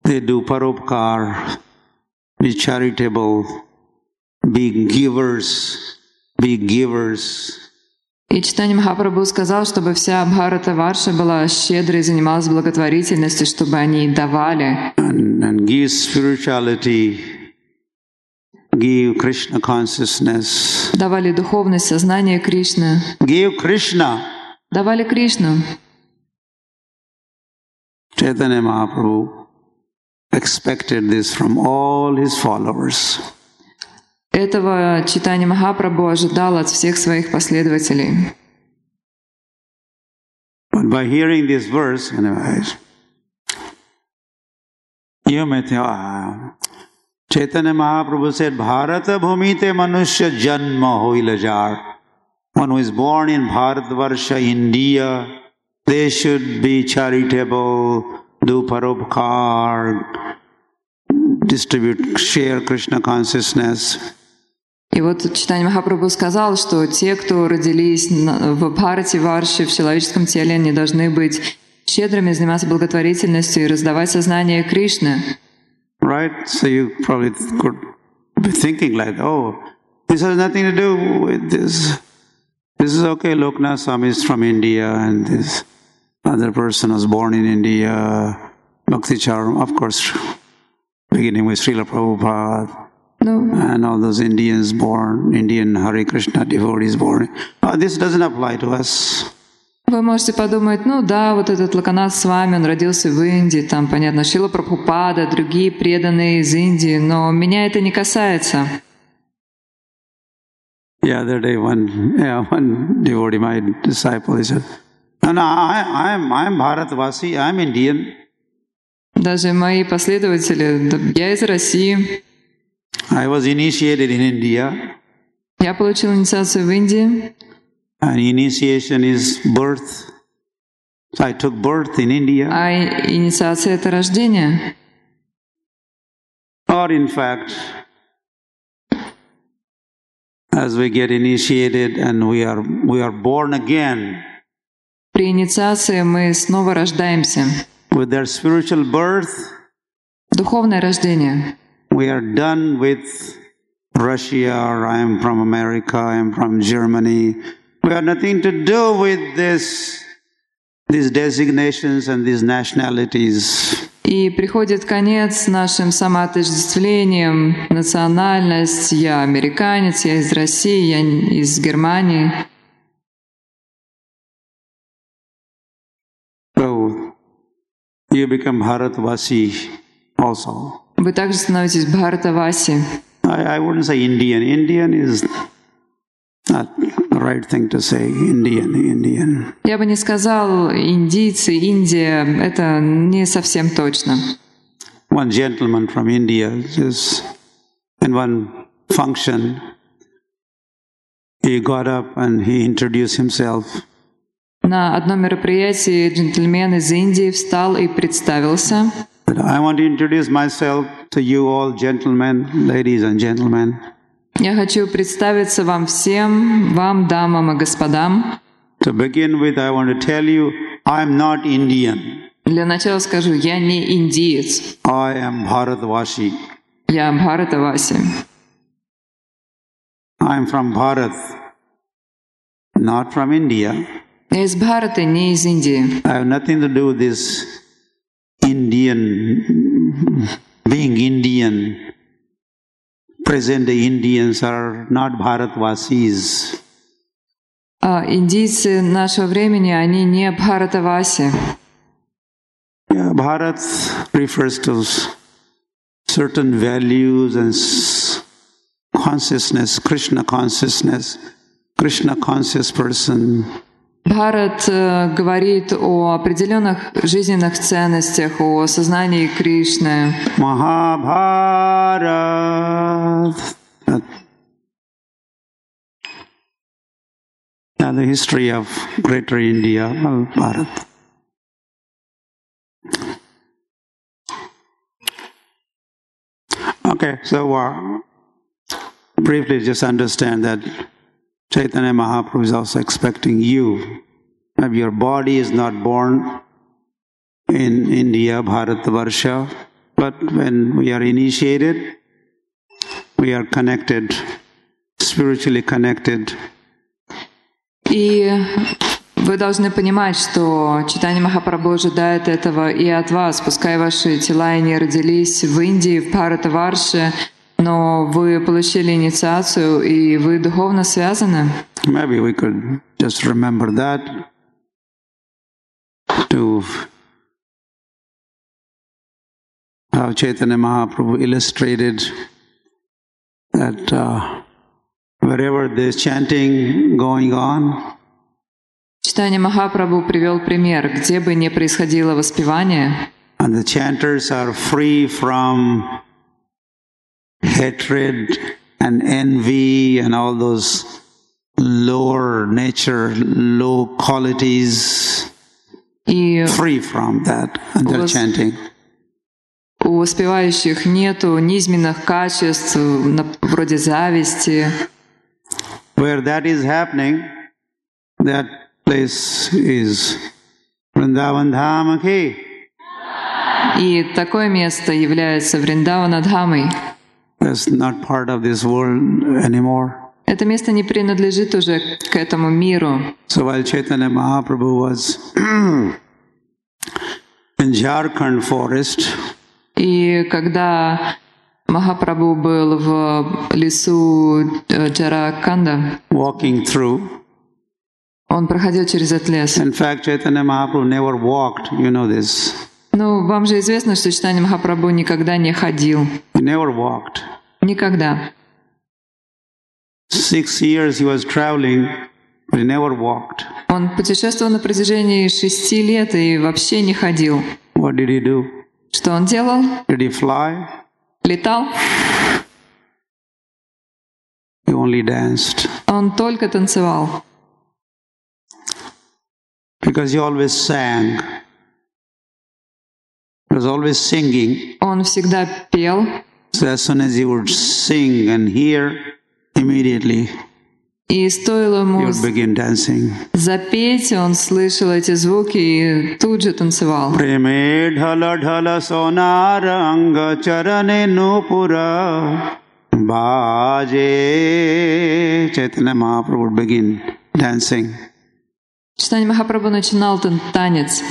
they do paropkar, be charitable, be givers, be givers. И Чайтанья Махапрабху сказал, чтобы вся Бхарата Варша была щедрой и занималась благотворительностью, чтобы они давали. And give spirituality, give Krishna consciousness. Давали духовность, сознание Кришны. Give Krishna. Давали Кришну. Chaitanya Mahaprabhu expected this from all his followers. Этого Чайтанья Махапрабху ожидал от всех своих последователей. But by hearing this verse, anyways, you may think, Chaitanya Mahaprabhu said, Bharata bhumite manushya janma hoila jar. One who is born in Bharatvarsha, India, they should be charitable, do paropkar, distribute, share Krishna consciousness. И вот Чайтанья Махапрабху сказал, что те, кто родились в Бхарате Варше, в человеческом теле, они должны быть щедрыми, заниматься благотворительностью и раздавать сознание Кришны. Right? So you probably could be thinking like, oh, this has nothing to do with this. This is okay, Loknath Swami is from India and this other person was born in India, Bhakti Charan, of course, beginning with Srila Prabhupada. And all those Indians born, Indian Hare Krishna devotees born. This doesn't apply to us. Вы можете подумать, ну да, вот этот Локанат Свами, он родился в Индии, там, понятно, Шрила Прабхупада, другие преданные из Индии, но меня это не касается. The other day, one devotee, my disciple, he said, "No, I'm Bharatvasi, I'm Indian." Даже мои последователи, я из России. I was initiated in India. Я получил инициацию в Индии. And initiation is birth. So I took birth in India. А инициация — это рождение. Or in fact, as we get initiated and we are born again. При инициации мы снова рождаемся. With their spiritual birth. Духовное рождение. We are done with Russia, or I am from America, I am from Germany. We have nothing to do with these designations and these nationalities. И приходит конец нашим самоотождествлением, национальность. Я американец, я из России, я из Германии. So you become Bharatvasi also. Вы также становитесь Бхаратаваси. I wouldn't say Indian. Indian is not the right thing to say. Indian. Я бы не сказал индийцы, Индия. Это не совсем точно. One gentleman from India, just in one function, he got up and he introduced himself. На одном мероприятии джентльмен из Индии встал и представился. I want to introduce myself to you all, gentlemen, ladies and gentlemen. Я хочу представиться вам всем, вам, дамам и господам. To begin with, I want to tell you, I'm not Indian. Для начала скажу, я не индиец. I am Bharatvashi. Я Бхаратаваси. I'm from Bharat, not from India. Я из Бхараты, не из Индии. I have nothing to do with this Indian, being Indian. Present-day Indians are not Bharatvasis. Индийцы нашего времени, они не Бхаратаваси. Yeah, Bharat refers to certain values and consciousness, Krishna consciousness, Krishna conscious person. Бхарат говорит о определенных жизненных ценностях, о сознании Кришны. Mahabharata. The history of Greater India, Bharat. Okay, so briefly just understand that Chaitanya Mahaprabhu is also expecting you. Maybe your body is not born in India, Bharatvarsha, But when we are initiated, we are connected, spiritually connected. И вы должны понимать, что Чайтанья Махапрабху ожидает этого и от вас. Пускай ваши тела и не родились в Индии, в Бхаратаварше, но вы получили инициацию, и вы духовно связаны. Maybe we could just remember that to how Chaitanya Mahaprabhu illustrated that wherever there's chanting going on, Чайтанья Махапрабху привел пример, где бы ни происходило воспевание, and the chanters are free from hatred and envy and all those lower nature, low qualities, и free from that, and they're chanting. у воспевающих нету низменных качеств, вроде зависти. Where that is happening, that place is Vrindavan Dham Ki. И такое место является Вриндавана-дхамой. That's not part of this world anymore. Это место не принадлежит уже к этому миру. So while Chaitanya Mahaprabhu was in Jharkhand forest, И когда Махапрабху был в лесу Джараканда, walking through, он проходил через этот лес. in fact, Chaitanya Mahaprabhu never walked, you know this. Ну, вам же известно, что Чайтанья Махапрабху никогда не ходил. He never walked. Никогда. 6 years he was traveling, but he never walked. Он путешествовал на протяжении 6 лет и вообще не ходил. What did he do? Что он делал? Did he fly? Летал? He only danced. Он только танцевал. Because he always sang. He was always singing. Он всегда пел. So as soon as he would sing and hear, immediately И стоило he ему would begin dancing. запеть, он слышал эти звуки и тут же танцевал. Preme dhala dhala sonar anga charane nupura baje. Chaitanya Mahaprabhu would begin dancing. Чайтанья Махапрабху начинал танец.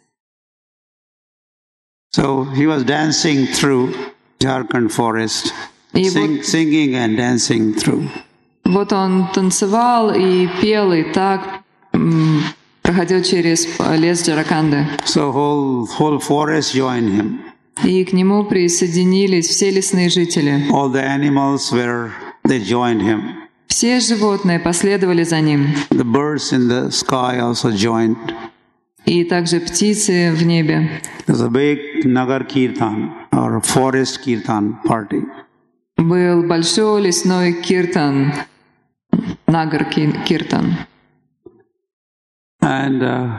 So he was dancing through Jharkhand forest, singing and dancing through. Вот он танцевал и пел, и так проходил через лес Джараканды. So whole forest joined him. И к нему присоединились все лесные жители. All the animals they joined him. Все животные последовали за ним. The birds in the sky also joined. И также птицы в небе. There's a big Nagar Kirtan or forest Kirtan party. Был большой лесной киртан, Нагар киртан. And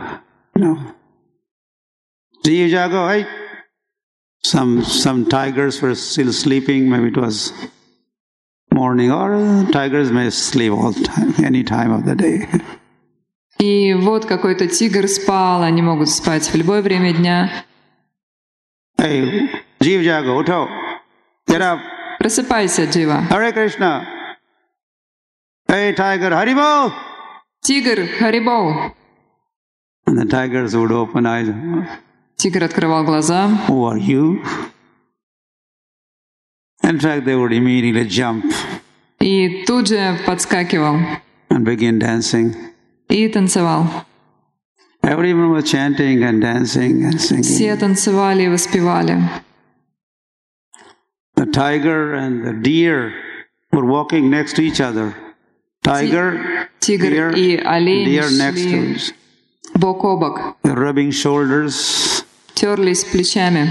Jiv Jago, hey. Some tigers were still sleeping. Maybe it was morning, or tigers may sleep all time, any time of the day. И вот какой-то тигр спал, они могут спать в любое время дня. Hey, Jiv Jago, utho, get up. Просыпайся, Джива. Hare Krishna. Hey, tiger, Haribol. Тигр, Харибол. And the tigers would open eyes. Тигр открывал глаза. Who are you? In fact, they would immediately jump И тут же подскакивал. and begin dancing. И танцевал. Everyone was chanting and dancing and singing. Все танцевали и воспевали. The tiger and the deer were walking next to each other. Tiger, Тигр deer, и олень deer next to шли us. бок о бок, They're rubbing shoulders терлись плечами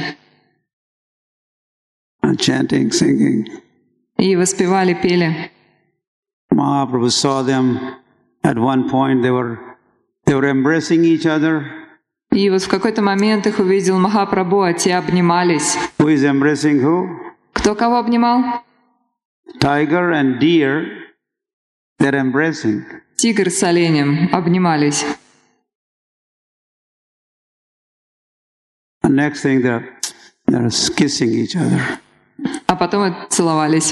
and chanting, singing. и воспевали, пели. Mahaprabhu saw them. At one point, they were embracing each other. И вот в какой-то момент их увидел Махапрабху, а те обнимались. Who is embracing who? Кто кого обнимал? Tiger and deer, they're embracing. Тигр с оленем обнимались. And next thing, they're They're kissing each other. А потом целовались.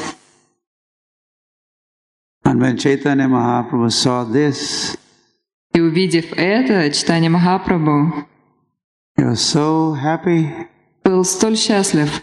And when Chaitanya Mahaprabhu saw this, И увидев это, Чайтанья Махапрабху he was so happy. был столь счастлив.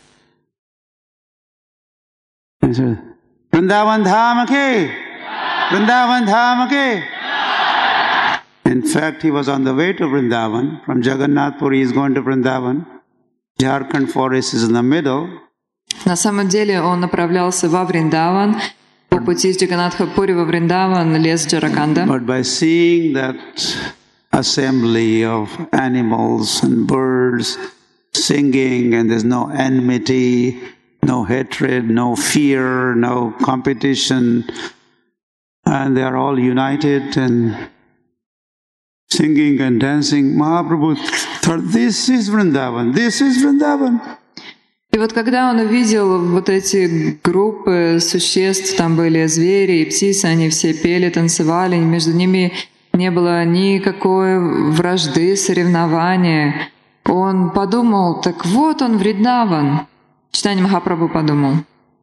He said, Vrindavan Dham ke! Vrindavan Dham ke! In fact, he was on the way to Vrindavan. From Jagannath Puri, he is going to Vrindavan. Jharkhand forest is in the middle. На самом деле он направлялся во Вриндаван. По пути из Джаганнатха-пури во Вриндаван лес Джараканда. But by seeing that assembly of animals and birds singing, and there's no enmity, no hatred, no fear, no competition, and they are all united and singing and dancing, Mahaprabhu thought, this is Vrindavan, this is Vrindavan. И вот когда он увидел вот эти группы существ, там были звери и птицы, они все пели, танцевали, между ними не было никакой вражды, соревнования. Он подумал, так вот он, Вриндаван. Чайтанья Махапрабху подумал.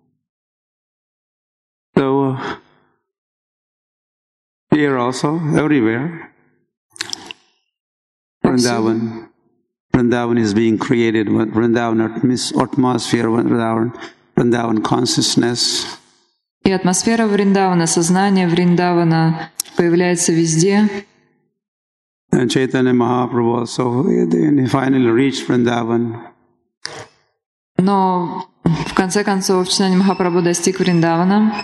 So, here also, everywhere, Vrindavan. Vrindavan is being created, Vrindavan atmosphere, Vrindavan consciousness. И атмосфера Вриндавана, сознание Вриндавана появляется везде. And Chaitanya Mahaprabhu also, he finally reached Vrindavan. Но в конце концов Чайтанья Махапрабху достиг Вриндавана.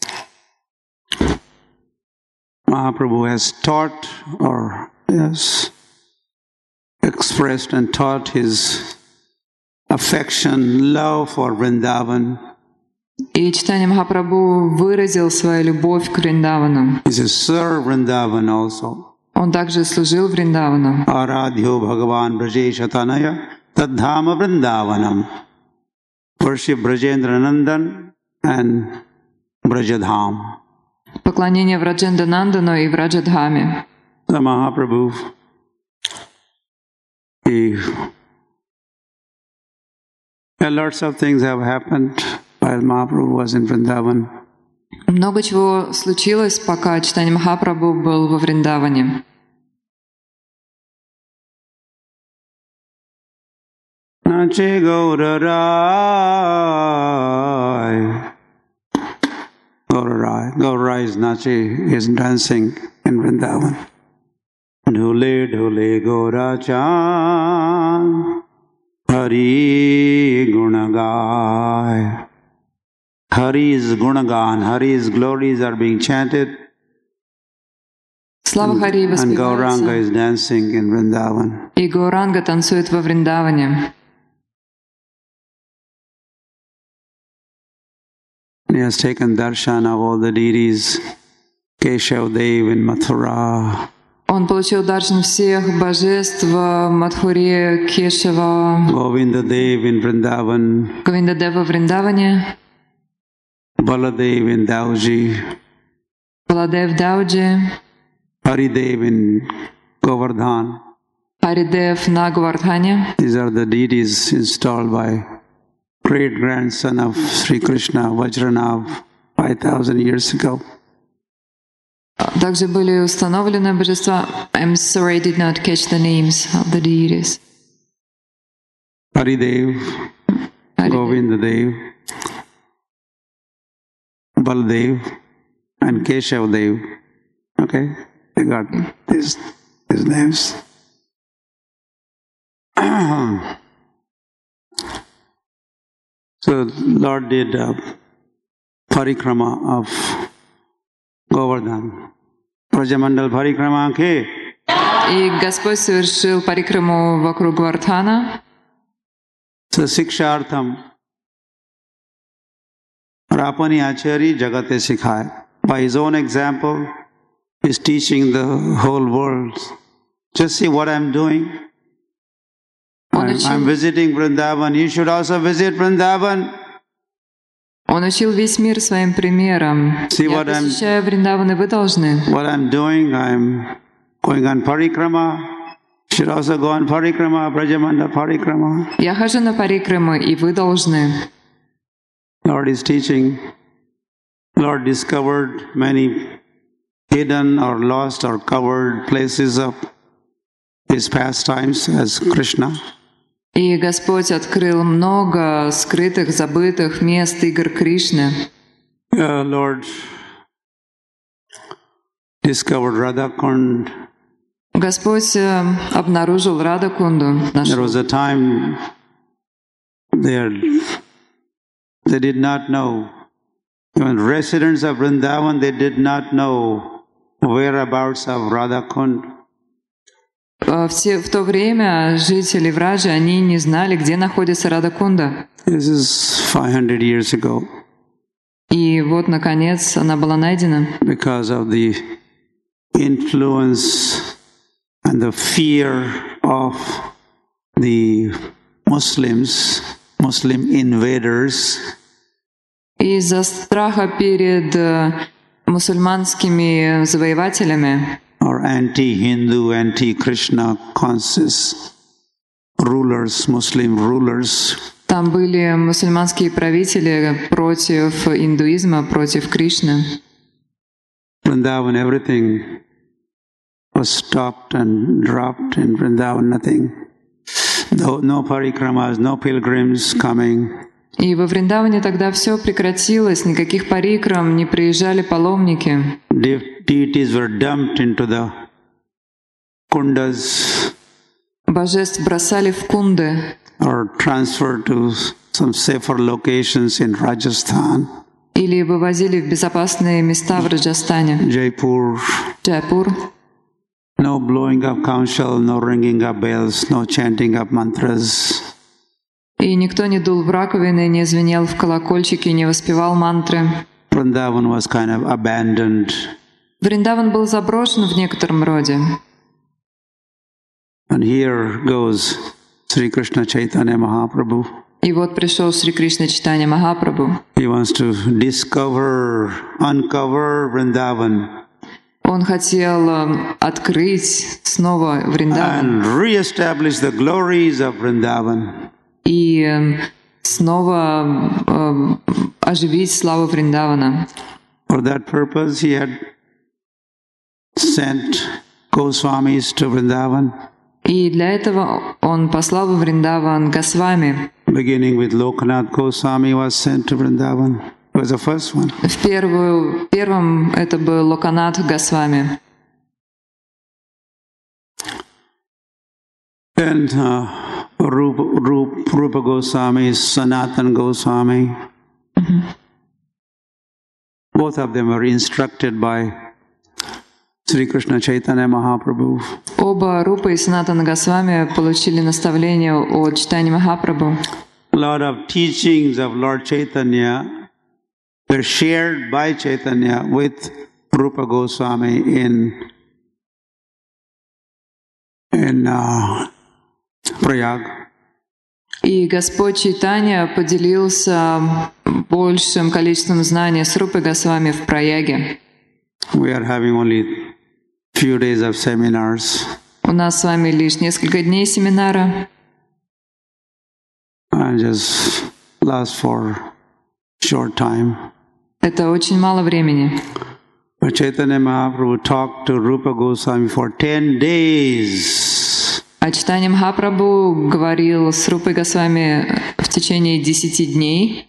Mahaprabhu has taught, or yes, expressed and taught his affection, love for Vrindavan. И Чайтанья Махапрабху выразил свою любовь к Вриндавану. He says, serve Vrindavan also. Он также служил Вриндавану. Aradhyo Bhagavan Brajeshatanaya Tadhama Vrindavanam. Worship Brajendra Nandan and Brajadham. Поклонение Враджендра Нандану и Враджадхаме. The Mahaprabhu, lots of things have happened while Mahaprabhu was in Vrindavan. Много чего случилось, пока Чайтанья Махапрабху был во Вриндаване. Nache Gaurarai. Gaurarai is Nache, is dancing in Vrindavan. Dhule dhule Gaurachan Hari Gunagai. Hari's Gunagan, Hari's glories are being chanted. Слава Хари And Gauranga воспевается. is dancing in Vrindavan. И Гауранга танцует во Вриндаване. He has taken darshan of all the deities, Keshav Dev in Mathura. Он получил даршан всех божеств в Мадхуре, Кешава, Govinda Dev in Vrindavan, Говиндадева в Вриндаване, Baladev in Dauji, Баладев в Дауджи, Haridev in Govardhan. Харидев на Гавардхане. These are the deities installed by great grandson of Sri Krishna, Vajranav, 5,000 years ago. Также были установлены божества. I'm sorry, I did not catch the names of the deities. Haridev, Govinda Dev, Baladev, and Keshav Dev. Okay, they got these names. So Lord did parikrama of Govardhan. Prajamandal parikrama ke. И Господь совершил парикраму вокруг Гавардхана. So sikshartham Rapani Acharya Jagate Sikhaya. By his own example, he is teaching the whole world. Just see what I'm doing. I'm visiting Vrindavan. You should also visit Vrindavan. Он учил весь мир своим примером. Я посещаю Вриндаван, и вы должны. What I'm doing, I'm going on parikrama, should also go on parikrama, Brajamanda parikrama. Я хожу на парикрамы, и вы должны. Lord is teaching. Lord discovered many hidden or lost or covered places of His pastimes as Krishna. И Господь открыл много скрытых, забытых мест игр Кришны. Lord discovered Radha-kund. Господь обнаружил Радha-кунду. There was a time there they did not know. Even residents of Vrindavan, they did not know whereabouts of Radha-kund. В то время жители Враджи, они не знали, где находится Радha-кунда. This is 500 years ago. И вот, наконец, она была найдена. Because of the influence and the fear of the Muslims, Muslim invaders. Из-за страха перед мусульманскими завоевателями, or anti-Hindu, anti-Krishna conscious rulers, Muslim rulers. Там были мусульманские правители против индуизма, против Кришны. Vrindavan, everything was stopped and dropped in Vrindavan, nothing. No parikramas, no pilgrims coming. И во Вриндаване тогда все прекратилось, никаких парикрам, не приезжали паломники. Deities were dumped into the kundas. Божеств бросали в кунды. Or transferred to some safer locations in Rajasthan. Или вывозили в безопасные места в Раджастане. Jaipur. Джайпур. No blowing of conch shell, no ringing of bells, no chanting of mantras. И никто не дул в раковины, не звенел в колокольчики, не воспевал мантры. Vrindavan was kind of abandoned. Вриндаван был заброшен в некотором роде. And here goes Sri Krishna Chaitanya Mahaprabhu. И вот пришел Шри Кришна Чайтанья Махапрабху. He wants to uncover Vrindavan. Он хотел открыть снова Вриндаван. And re-establish the glories of Vrindavan. И снова оживить славу Вриндавана. For that purpose, he had sent Goswamis to Vrindavan. И для этого он послал во Вриндаван Госвами. Beginning with Lokanath Goswami was sent to Vrindavan. It was the first one. Первым это был Локанат Госвами. And Rupa Goswami, Sanatan Goswami. Both of them were instructed by Sri Krishna Chaitanya Mahaprabhu. Оба Рупа и Санатана Госвами получили наставление от Чайтаньи Махапрабху. A lot of teachings of Lord Chaitanya were shared by Chaitanya with Rupa Goswami in Prayag. И Господь Чайтанья поделился большим количеством знаний с Рупой Госвами в Праяге. We are having only few days of seminars. У нас с вами лишь несколько дней семинара. And just last for short time. Это очень мало времени. But Chaitanya Mahaprabhu talked to Rupa Goswami for 10 days. А Чайтанья Махапрабху говорил с Рупой Госвами в течение 10 дней.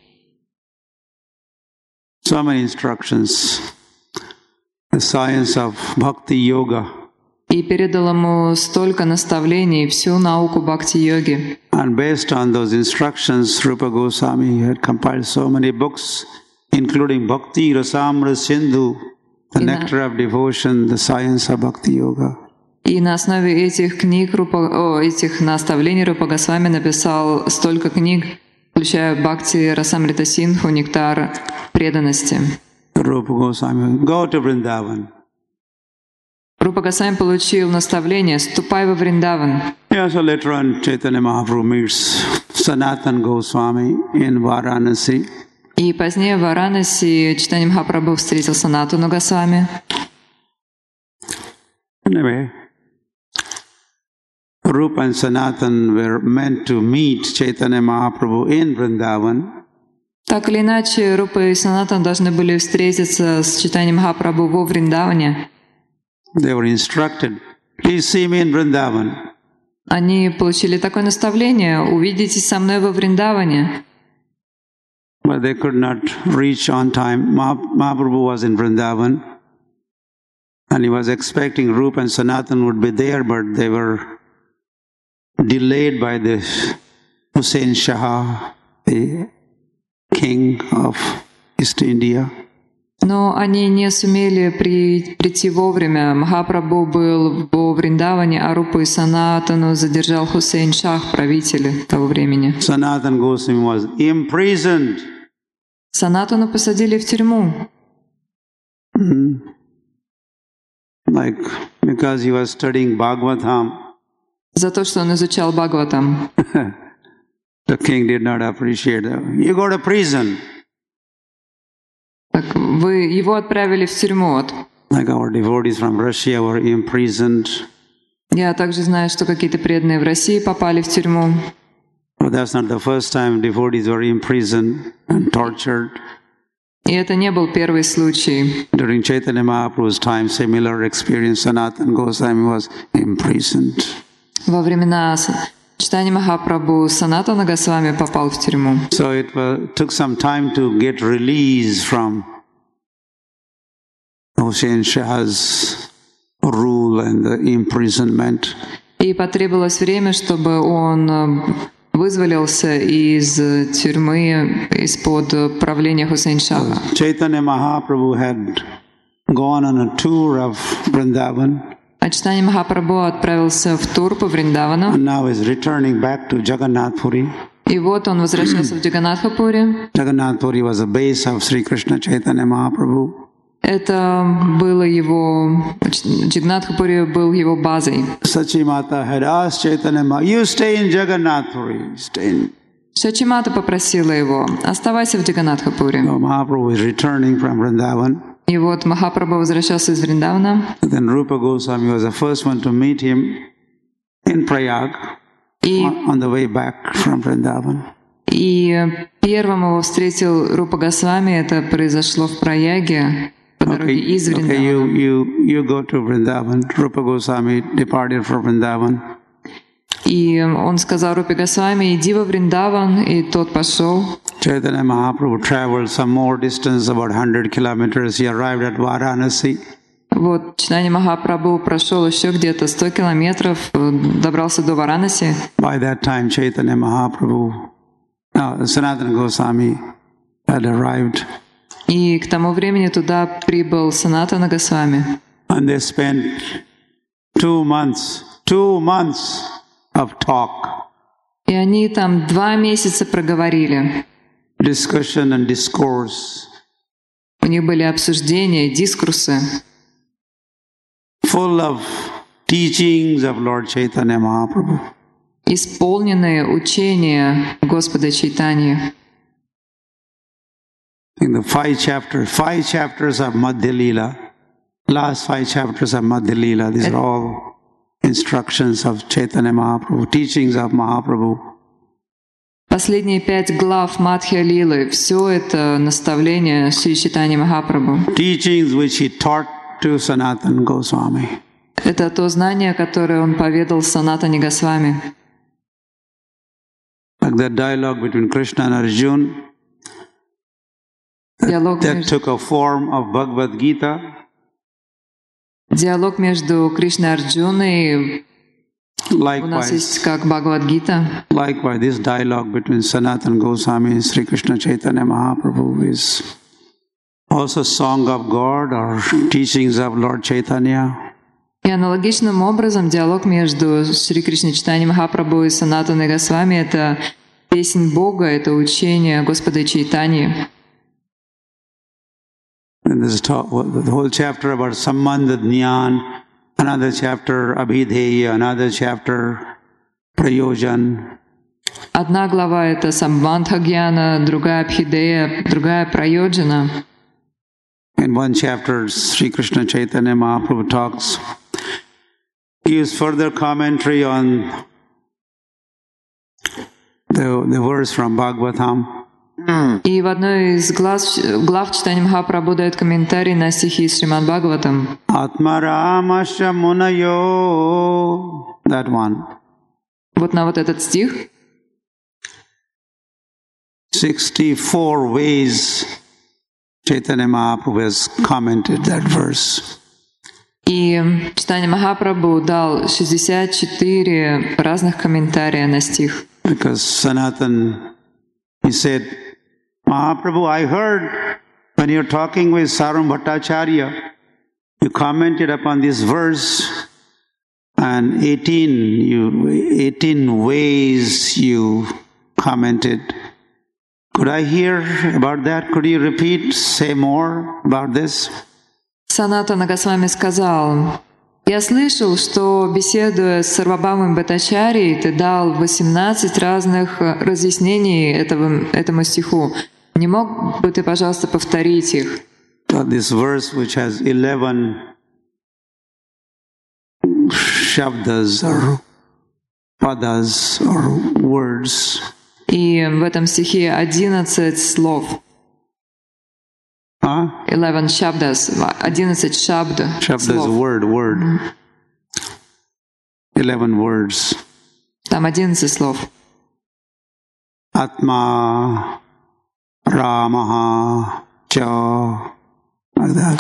So many instructions. The science of Bhakti Yoga. И передал ему столько наставлений, всю науку бхакти-йоги. And based on those instructions, Rupa Goswami had compiled so many books, including Bhakti Rasamrita Sindhu, The Nectar of Devotion, The Science of Bhakti Yoga. И на основе этих книг, этих наставлений Рупа Госвами написал столько книг, включая Бхакти Расамрита Синдху, Нектар преданности. Rupa Goswami, go to Vrindavan. Рупа Госвами получил наставление: «Ступай во Вриндаван». Yeah, so later on, Chaitanya Mahaprabhu meets Sanatan Goswami in Varanasi. И позднее в Варанаси Чайтанья Махапрабху встретил Санатану Госвами. Anyway, Rupa and Sanatan were meant to meet Chaitanya Mahaprabhu in Vrindavan. Так или иначе, Рупа и Санатан должны были встретиться с Чайтаньей Махапрабху во Вриндаване. They were instructed, please see me in Vrindavan. Они получили такое наставление: увидитесь со мной во Вриндаване. But they could not reach on time. Mahaprabhu was in Vrindavan and he was expecting Rupa and Sanatan would be there, but they were delayed by the Hussain Shah, the king of East India. Но они не сумели прийти вовремя. Махапрабху был во Вриндаване, а Рупу и Санатану задержал Хусейн Шах, правитель того времени. Sanatana Goswami was imprisoned. Санатану посадили в тюрьму. Like because he was studying Bhagavatam. За то, что он изучал Бхагаватам. The king did not appreciate that. You go to prison. Так его отправили в тюрьму. Like our devotees from Russia were imprisoned. Я также знаю, что какие-то преданные в России попали в тюрьму. But that's not the first time devotees were imprisoned and tortured. И это не был первый случай. During Chaitanya Mahaprabhu's time, similar experience, Sanatana Goswami was imprisoned. Во времена Чайтаньи Махапрабху Санатана Госвами попал в тюрьму. So it took some time to get release from Hussain Shah's rule and the imprisonment. И потребовалось время, чтобы он вызволился из тюрьмы из-под правления Хусейн Шаха. Chaitanya Mahaprabhu had gone on a tour of Vrindavan. А Чайтанья Махапрабху отправился в тур по Вриндавану. And now is returning back to Jagannath Puri. И вот он возвращался в Джаганнатхапури. Jagannath Puri was a base of Sri Krishna Chaitanya Mahaprabhu. Это было его... Джаганнатхапури был его базой. Sachimata had asked Chaitanya Mahaprabhu, you stay in Jagannath Puri. Stay in. Шачимата попросила его: оставайся в Джаганнатхапури. So Mahaprabhu is returning from Vrindavan. И вот Махапрабху возвращался из Вриндавана. Then Rupa Goswami was the first one to meet him in Prayag on the way back from Vrindavan. И первым его встретил Рупа Госвами. Это произошло в Праяге по дороге из Вриндавана. You go to Vrindavan. Rupa Goswami departed from Vrindavan. И он сказал Рупе Госвами: иди во Вриндаван, и тот пошел. Chaitanya Mahaprabhu traveled some more distance, about 100 kilometers. He arrived at Varanasi. Вот Чайтанья Махапрабху прошел еще где-то 100 километров, добрался до Варанаси. By that time, Chaitanya Mahaprabhu, Sanatana Goswami had arrived. И к тому времени туда прибыл Санатана Госвами. And they spent 2 months of talk. И они там 2 месяца проговорили. Discussion and discourse. У них были обсуждения, дискурсы. Full of teachings of Lord Chaitanya Mahaprabhu. Исполненные учения Господа Чайтаньи. In the 5 chapters of Madhya Lila, last 5 chapters of Madhya Lila, these are all instructions of Chaitanya Mahaprabhu, teachings of Mahaprabhu. Последние 5 глав Мадхья Лилы — все это наставления Шри Чайтаньи Махапрабху. Teachings which he taught to Sanatana Goswami. Это то знание, которое он поведал Санатане Госвами. Like that dialogue between Krishna and Arjuna, that took a form of Bhagavad Gita. Диалог между Кришной и Арджуной у нас есть как Бхагавад-гита. Likewise, this dialogue between Sanatana Goswami and Sri Krishna Chaitanya Mahaprabhu is also Song of God or teachings of Lord Chaitanya. И аналогичным образом диалог между Шри Кришной Чайтаньей Махапрабху и Санатаной Госвами — это песнь Бога, это учение Господа Чайтаньи. And this is the whole chapter about Sambandha Jnana, another chapter Abhidheya, another chapter Prayojan. Одна глава — это Самбандха Гьяна, другая Абхидея, другая Прайоджана. In one chapter, Sri Krishna Chaitanya Mahaprabhu talks gives further commentary on the verse from Bhagavatam. И в одной из глав читания Махапрабху дает комментарий на стихи из Шримад Бхагаватам. Atmaramasya munayo. That one. Вот на вот этот стих. 64 ways Chaitanya Mahaprabhu has commented that verse. И читание Махапрабху дал 64 разных комментария на стих. Because Sanatan, he said, Mahaprabhu, I heard when you're talking with Sarum Bhattacharya, you commented upon this verse, and 18 ways you commented. Could I hear about that? Could you repeat, say more about this? Санатана Госвами сказал: «Я слышал, что, беседуя с Сарвабхаумой Бхаттачарьей, ты дал 18 разных разъяснений этому стиху. Не мог бы ты, пожалуйста, повторить их?» This verse, which has 11 shabdas or padas or words. И в этом стихе 11 слов. 11 shabdas, 11 шабд. Shabdas, word. 11 words. Там 11 слов. Atma, Ramaha, Cha, like that.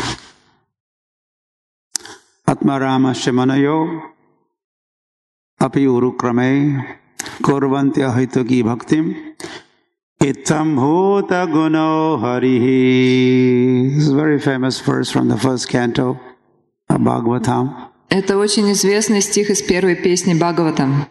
Atma Rama Shemanayo, Api Urukrame, Kurvantya Haitaki Bhaktim, Itam Bhuta Guno Harihi. This is a very famous verse from the first canto of Bhagavatam. Это очень известный стих из первой песни Бхагаватам.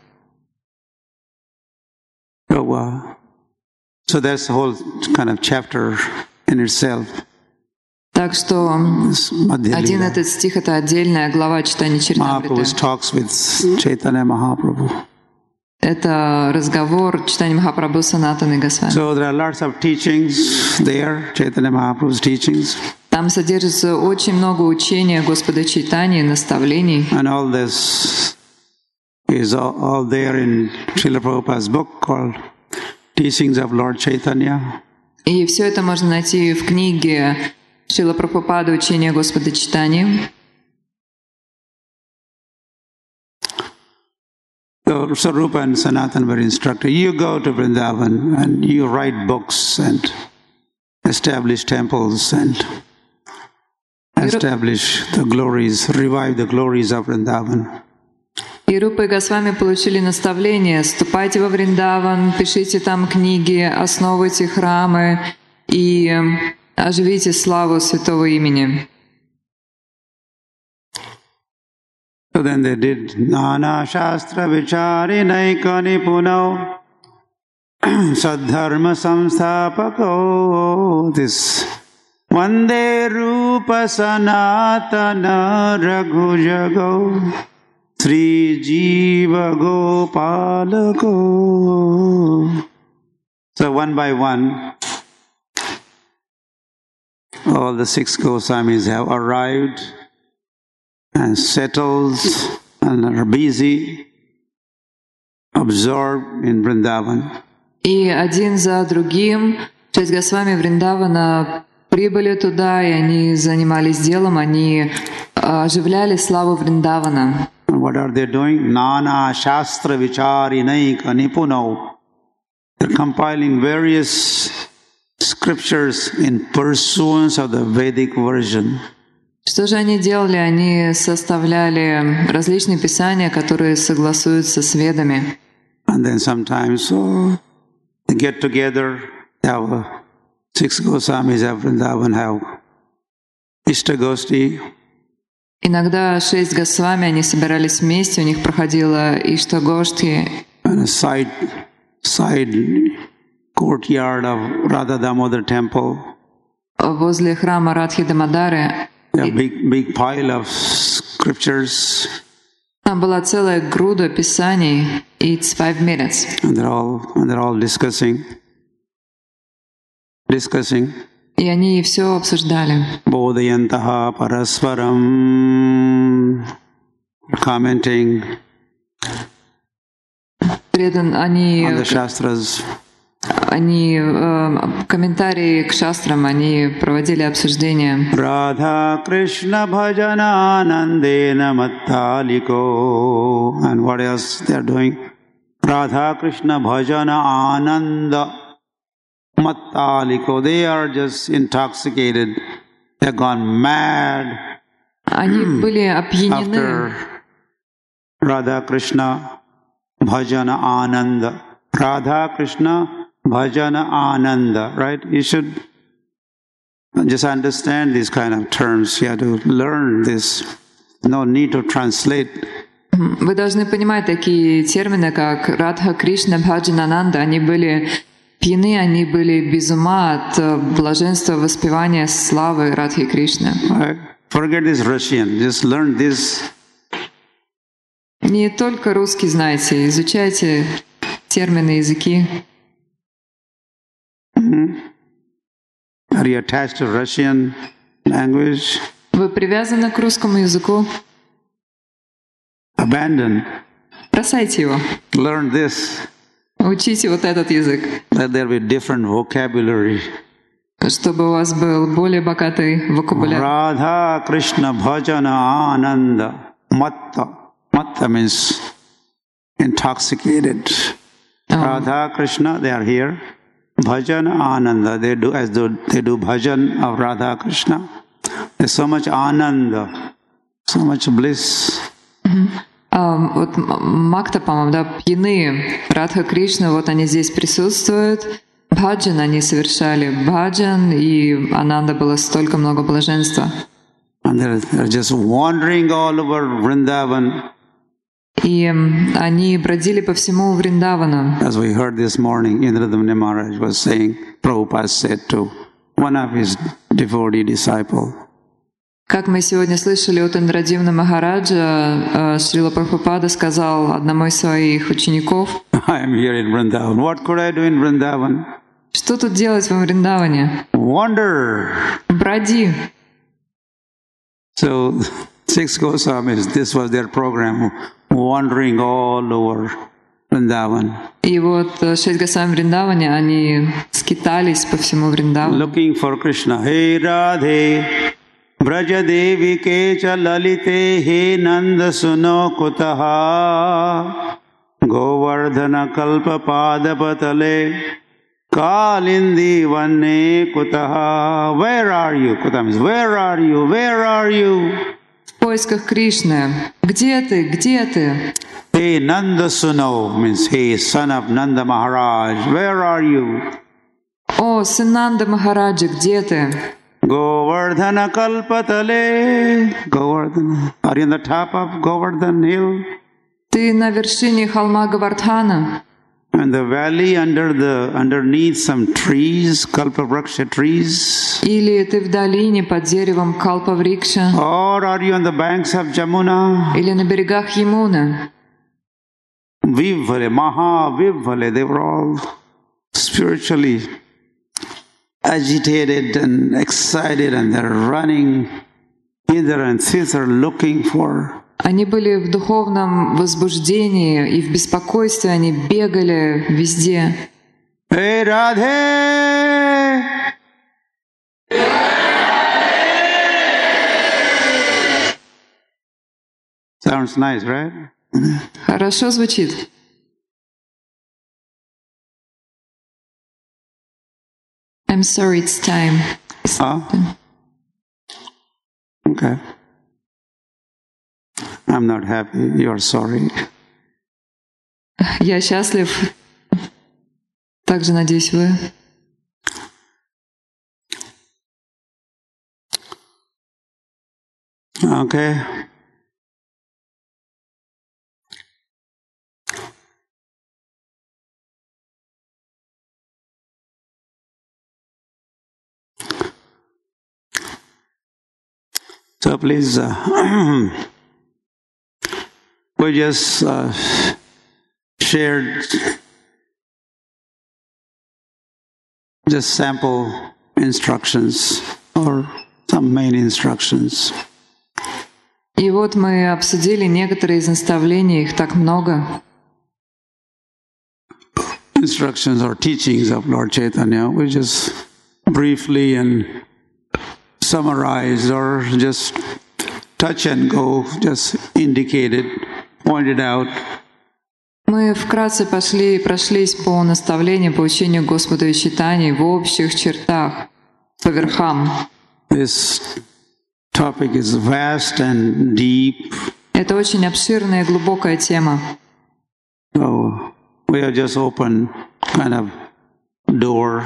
So that's the whole kind of chapter in itself. Так что один этот стих — это отдельная глава читания Чаритамриты. Mahaprabhu talks with Chaitanya Mahaprabhu. Это разговор читания Махапрабху с Санатаной Госвами. So there are lots of teachings there, Chaitanya Mahaprabhu's teachings. Там содержится очень много учения Господа Чайтаньи, наставлений. And all this is all there in Srila Prabhupada's book called Teachings of Lord Chaitanya. И все это можно найти в книге Шрила Прабхупады «Учение Господа Чайтаньи». So Rupa and Sanatana were instructed, you go to Vrindavan and you write books and establish temples and establish the glories, revive the glories of Vrindavan. И Рупа и Госвами получили наставление: ступайте во Вриндаван, пишите там книги, основывайте храмы и оживите славу святого имени. So then they did Nana Shastra Vichari Naikani Punau Sadharma Samsthapako. This Vande Rupa Sanatana Raghu Jago Sri Jiva Gopalako. So one by one, all the 6 Goswamis have arrived and settled and are busy, absorbed in Vrindavan. И один за другим 6 Госвами Вриндавана прибыли туда, и они занимались делом, они оживляли славу Вриндавана. What are they doing? Nana Shastra Vicharinaika Nipunau. They're compiling various scriptures in pursuance of the Vedic version. Что же они делали? Они составляли различные писания, которые согласуются с Ведами. And then sometimes they get together, have 6 Goswamis of Vrindavan have Ishtagosti. Иногда 6 Госвами, они собирались вместе, у них проходила Иштагошти. And a side courtyard of Radha Damodar temple. Возле храма Радхи Дамодары. A big pile of scriptures. Там была целая груда писаний. It's 5 minutes. And they're all discussing. И они все обсуждали. Bodhayantaha parasvaram commenting Они on the Shastras. Они комментарии к шастрам, они проводили обсуждения. Radha Krishna Bhajana Nandena Mattaliko. And what else they are doing? Radha Krishna Bhajana Ananda Mattaliko. They are just intoxicated. They have gone mad. Они были опьянены. After Radha Krishna Bhajana Ananda. Radha Krishna Bhajana Ananda, right? You should just understand these kind of terms. You have to learn this. No need to translate. Вы должны понимать такие термины, как Радха Кришна Бхаджанананда. Они были пьяны, они были без ума от блаженства воспевания славы Радхи Кришны. Right? Forget this Russian. Just learn this. Не только русский знайте, изучайте термины, языки. Are you attached to Russian language? Вы привязаны к русскому языку? Abandon. Бросайте его. Learn this. Учите вот этот язык. Let there be different vocabulary. Чтобы у вас был более богатый вокабуляр. Radha Krishna Bhajana Ananda Matta. Matta means intoxicated. Radha Krishna, they are here. Bhajana Ananda, they do as though they do bhajan of Radha Krishna. There's so much ananda, so much bliss. Вот Макта, по-моему, да, пьяны. Радха Кришна, вот они здесь присутствуют. Бхаджан они совершали. Бхаджан, и Ананда было столько много блаженства. And they're just wandering all over Vrindavan. И они бродили по всему Вриндавану. As we heard this morning, Indradhamani Maharaj was saying, Prabhupada said to one of his devotee disciples. Как мы сегодня слышали от Индрадивна Махараджа, Шрила Прабхупада сказал одному из своих учеников: I am here in Vrindavan. What could I do in Vrindavan? Что тут делать во Вриндаване? Wander. Броди. So 6 Goswamis, this was their program, wandering all over Vrindavan. И вот 6 Госвами в Вриндаване, они скитались по всему Вриндавану. Looking for Krishna. Hey Radhe, Vraja Devi Kecha Lalite, He Nanda Suno Kutaha, Govardhana Kalpa Padapatale, Kalindi Vanne Kutaha. Where are you? Kutaha means, where are you? Where are you? В поисках Кришны. Где ты? Где ты? Hey Nanda Suno means, hey son of Nanda Maharaj, where are you? О, сын Нанда Махараджа, где ты? Govardhana Kalpatale. Govardhana. Are you on the top of Govardhan hill? Ты на вершине холма Гавардхана. And the valley underneath some trees, Kalpavriksha trees? Или ты в долине под деревом Калпаврикша? Or are you on the banks of Jamuna? Или на берегах Ямуны? Vivale, Mahavivale, they were all spiritually agitated and excited, and they're running hither and thither looking for. Они были в духовном возбуждении и в беспокойстве, они бегали везде. Hey Radhe! Sounds nice, right? Хорошо звучит. I'm sorry, it's time. Okay. I'm not happy. You're sorry. Я счастлив. Также, надеюсь, вы. Okay. So please, we just shared just sample instructions or some main instructions. И вот мы обсудили некоторые из наставлений, их так много. Instructions or teachings of Lord Chaitanya, we just briefly and summarize or just touch and go, just indicated, pointed out. Мы вкратце прошлись по наставлению, по учению Господа Чайтаньи в общих чертах, по верхам. This topic is vast and deep. Это очень обширная и глубокая тема. So we have just opened kind of door.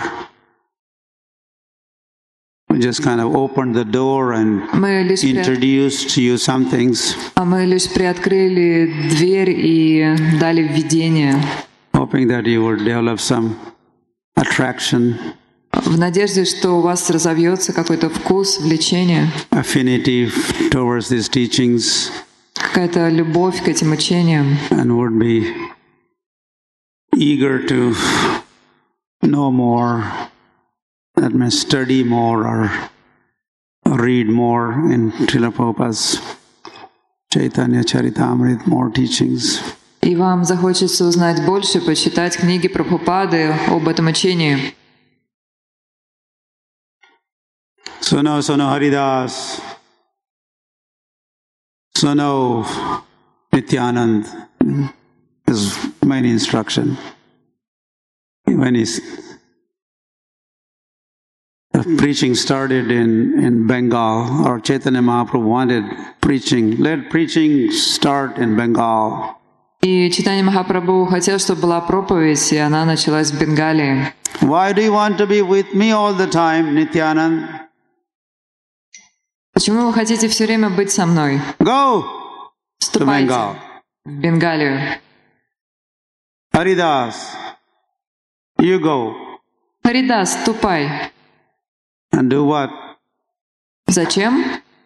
We just kind of opened the door and introduced you some things. Мы лишь приоткрыли дверь и дали введение. Hoping that you will develop some attraction. В надежде, что у вас разовьется какой-то вкус, влечение. Affinity towards these teachings. Какая-то любовь к этим учениям. And would be eager to know more. That means study more or read more in Srila Prabhupada's Chaitanya Charitamrita, more teachings. И вам захочется узнать больше, почитать книги Прабхупады об этом учении. Suno Haridas, Suno Nityanand is main instruction. When preaching started in Bengal, or Chaitanya Mahaprabhu wanted preaching. Let preaching start in Bengal. И Чайтанья Махапрабху хотел, чтобы была проповедь, и она началась в Бенгалии. Why do you want to be with me all the time, Nityanand? Почему вы хотите все время быть со мной? Go Вступайте to Bengal. в Бенгалию. Haridas, you go. Харидас, ступай. And do what? Зачем?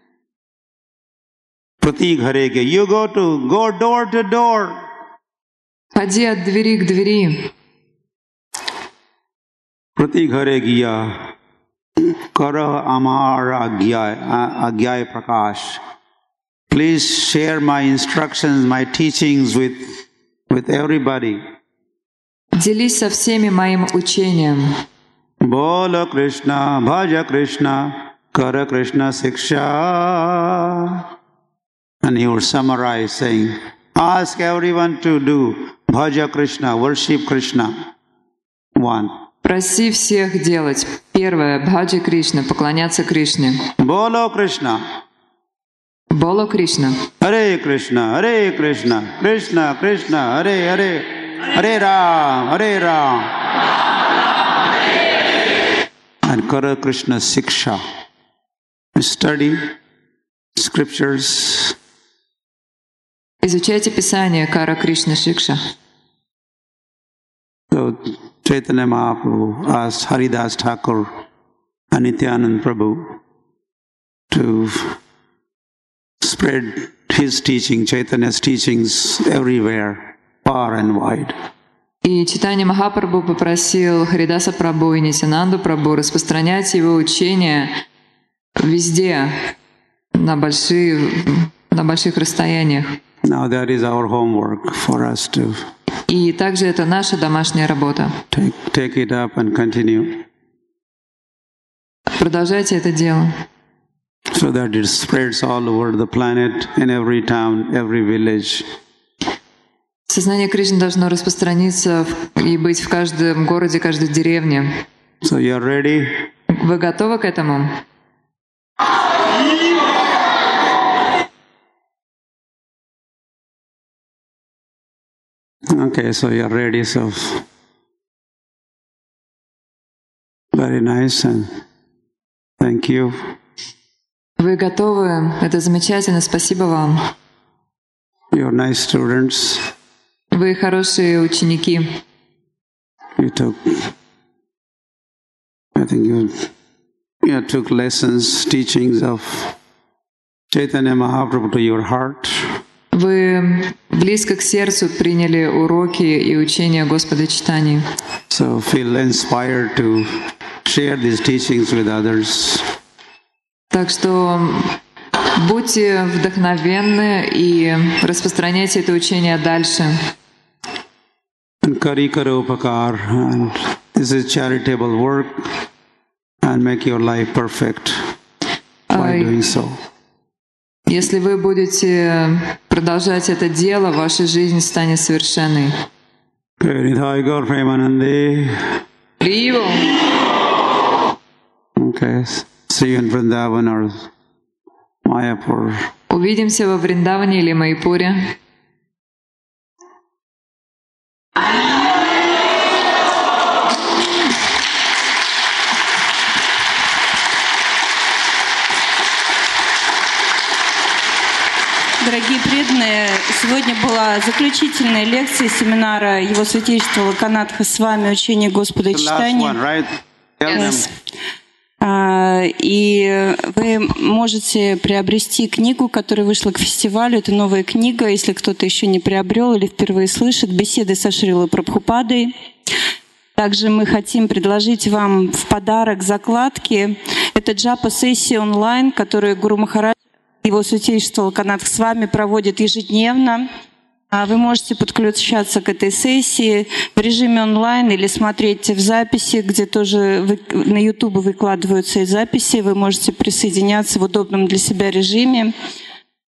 Pratik Harege. You go door to door. Ходи от двери к двери. Pratik Haregiya. Kara Amar Agyay Prakash. Please share my instructions, my teachings with everybody. Делись со всеми моим учением. Bola Krishna, Bhaja Krishna, Kara Krishna Siksha. And he will summarize saying, ask everyone to do Bhaja Krishna, worship Krishna. One. Проси всех делать. Первое. Бхаджи Кришна. Поклоняться Кришне. Bolo Krishna. Боло Кришна. Hare Krishna, Hare Krishna, Krishna Krishna, Hare Hare, Hare Ram, Hare Ram. And Kara Krishna Siksha. Study scriptures. Изучайте Писание. Кара Кришна Шикша. So Chaitanya Mahaprabhu asked Haridas Thakur and Nityanand Prabhu to spread his teaching, Chaitanya's teachings everywhere, far and wide. И Чайтанья Махапрабху попросил Харидаса Прабху и Нитьянанду Прабху распространять его учения везде, на больших расстояниях. Now that is our homework for us to И также это наша домашняя работа. take it up and continue. Продолжайте это дело. So that it spreads all over the planet, in every town, every village. Сознание Кришны должно распространиться и быть в каждом городе, каждой деревне. So you are ready? Вы готовы к этому? Okay, so you are ready. So very nice, and thank you. Вы готовы? Это замечательно. Спасибо вам. You're nice students. Вы хорошие ученики. You took, I think you took lessons, teachings of Chaitanya Mahaprabhu to your heart. Вы близко к сердцу приняли уроки и учения Господа Чайтаньи. So feel inspired to share these teachings with others. Так что Будьте вдохновенны и распространяйте это учение дальше. And kari karo upakar, and this is charitable work, and make your life perfect by doing so. Если вы будете продолжать это дело, ваша жизнь станет совершенной. Okay, see you in Vrindavan or Mayapur. Увидимся во Вриндаване или Майяпуре. Дорогие преданные, сегодня была заключительная лекция семинара Его Святейшества Локанатха «С вами учение Господа Чайтаньи». И вы можете приобрести книгу, которая вышла к фестивалю. Это новая книга, если кто-то еще не приобрел или впервые слышит, «Беседы со Шрилой Прабхупадой». Также мы хотим предложить вам в подарок закладки. Это джапа-сессии онлайн, которую Гуру Махарадж, Его Святейшество Локанатх с вами проводит ежедневно. Вы можете подключаться к этой сессии в режиме онлайн или смотреть в записи, где тоже на YouTube выкладываются и записи. Вы можете присоединяться в удобном для себя режиме.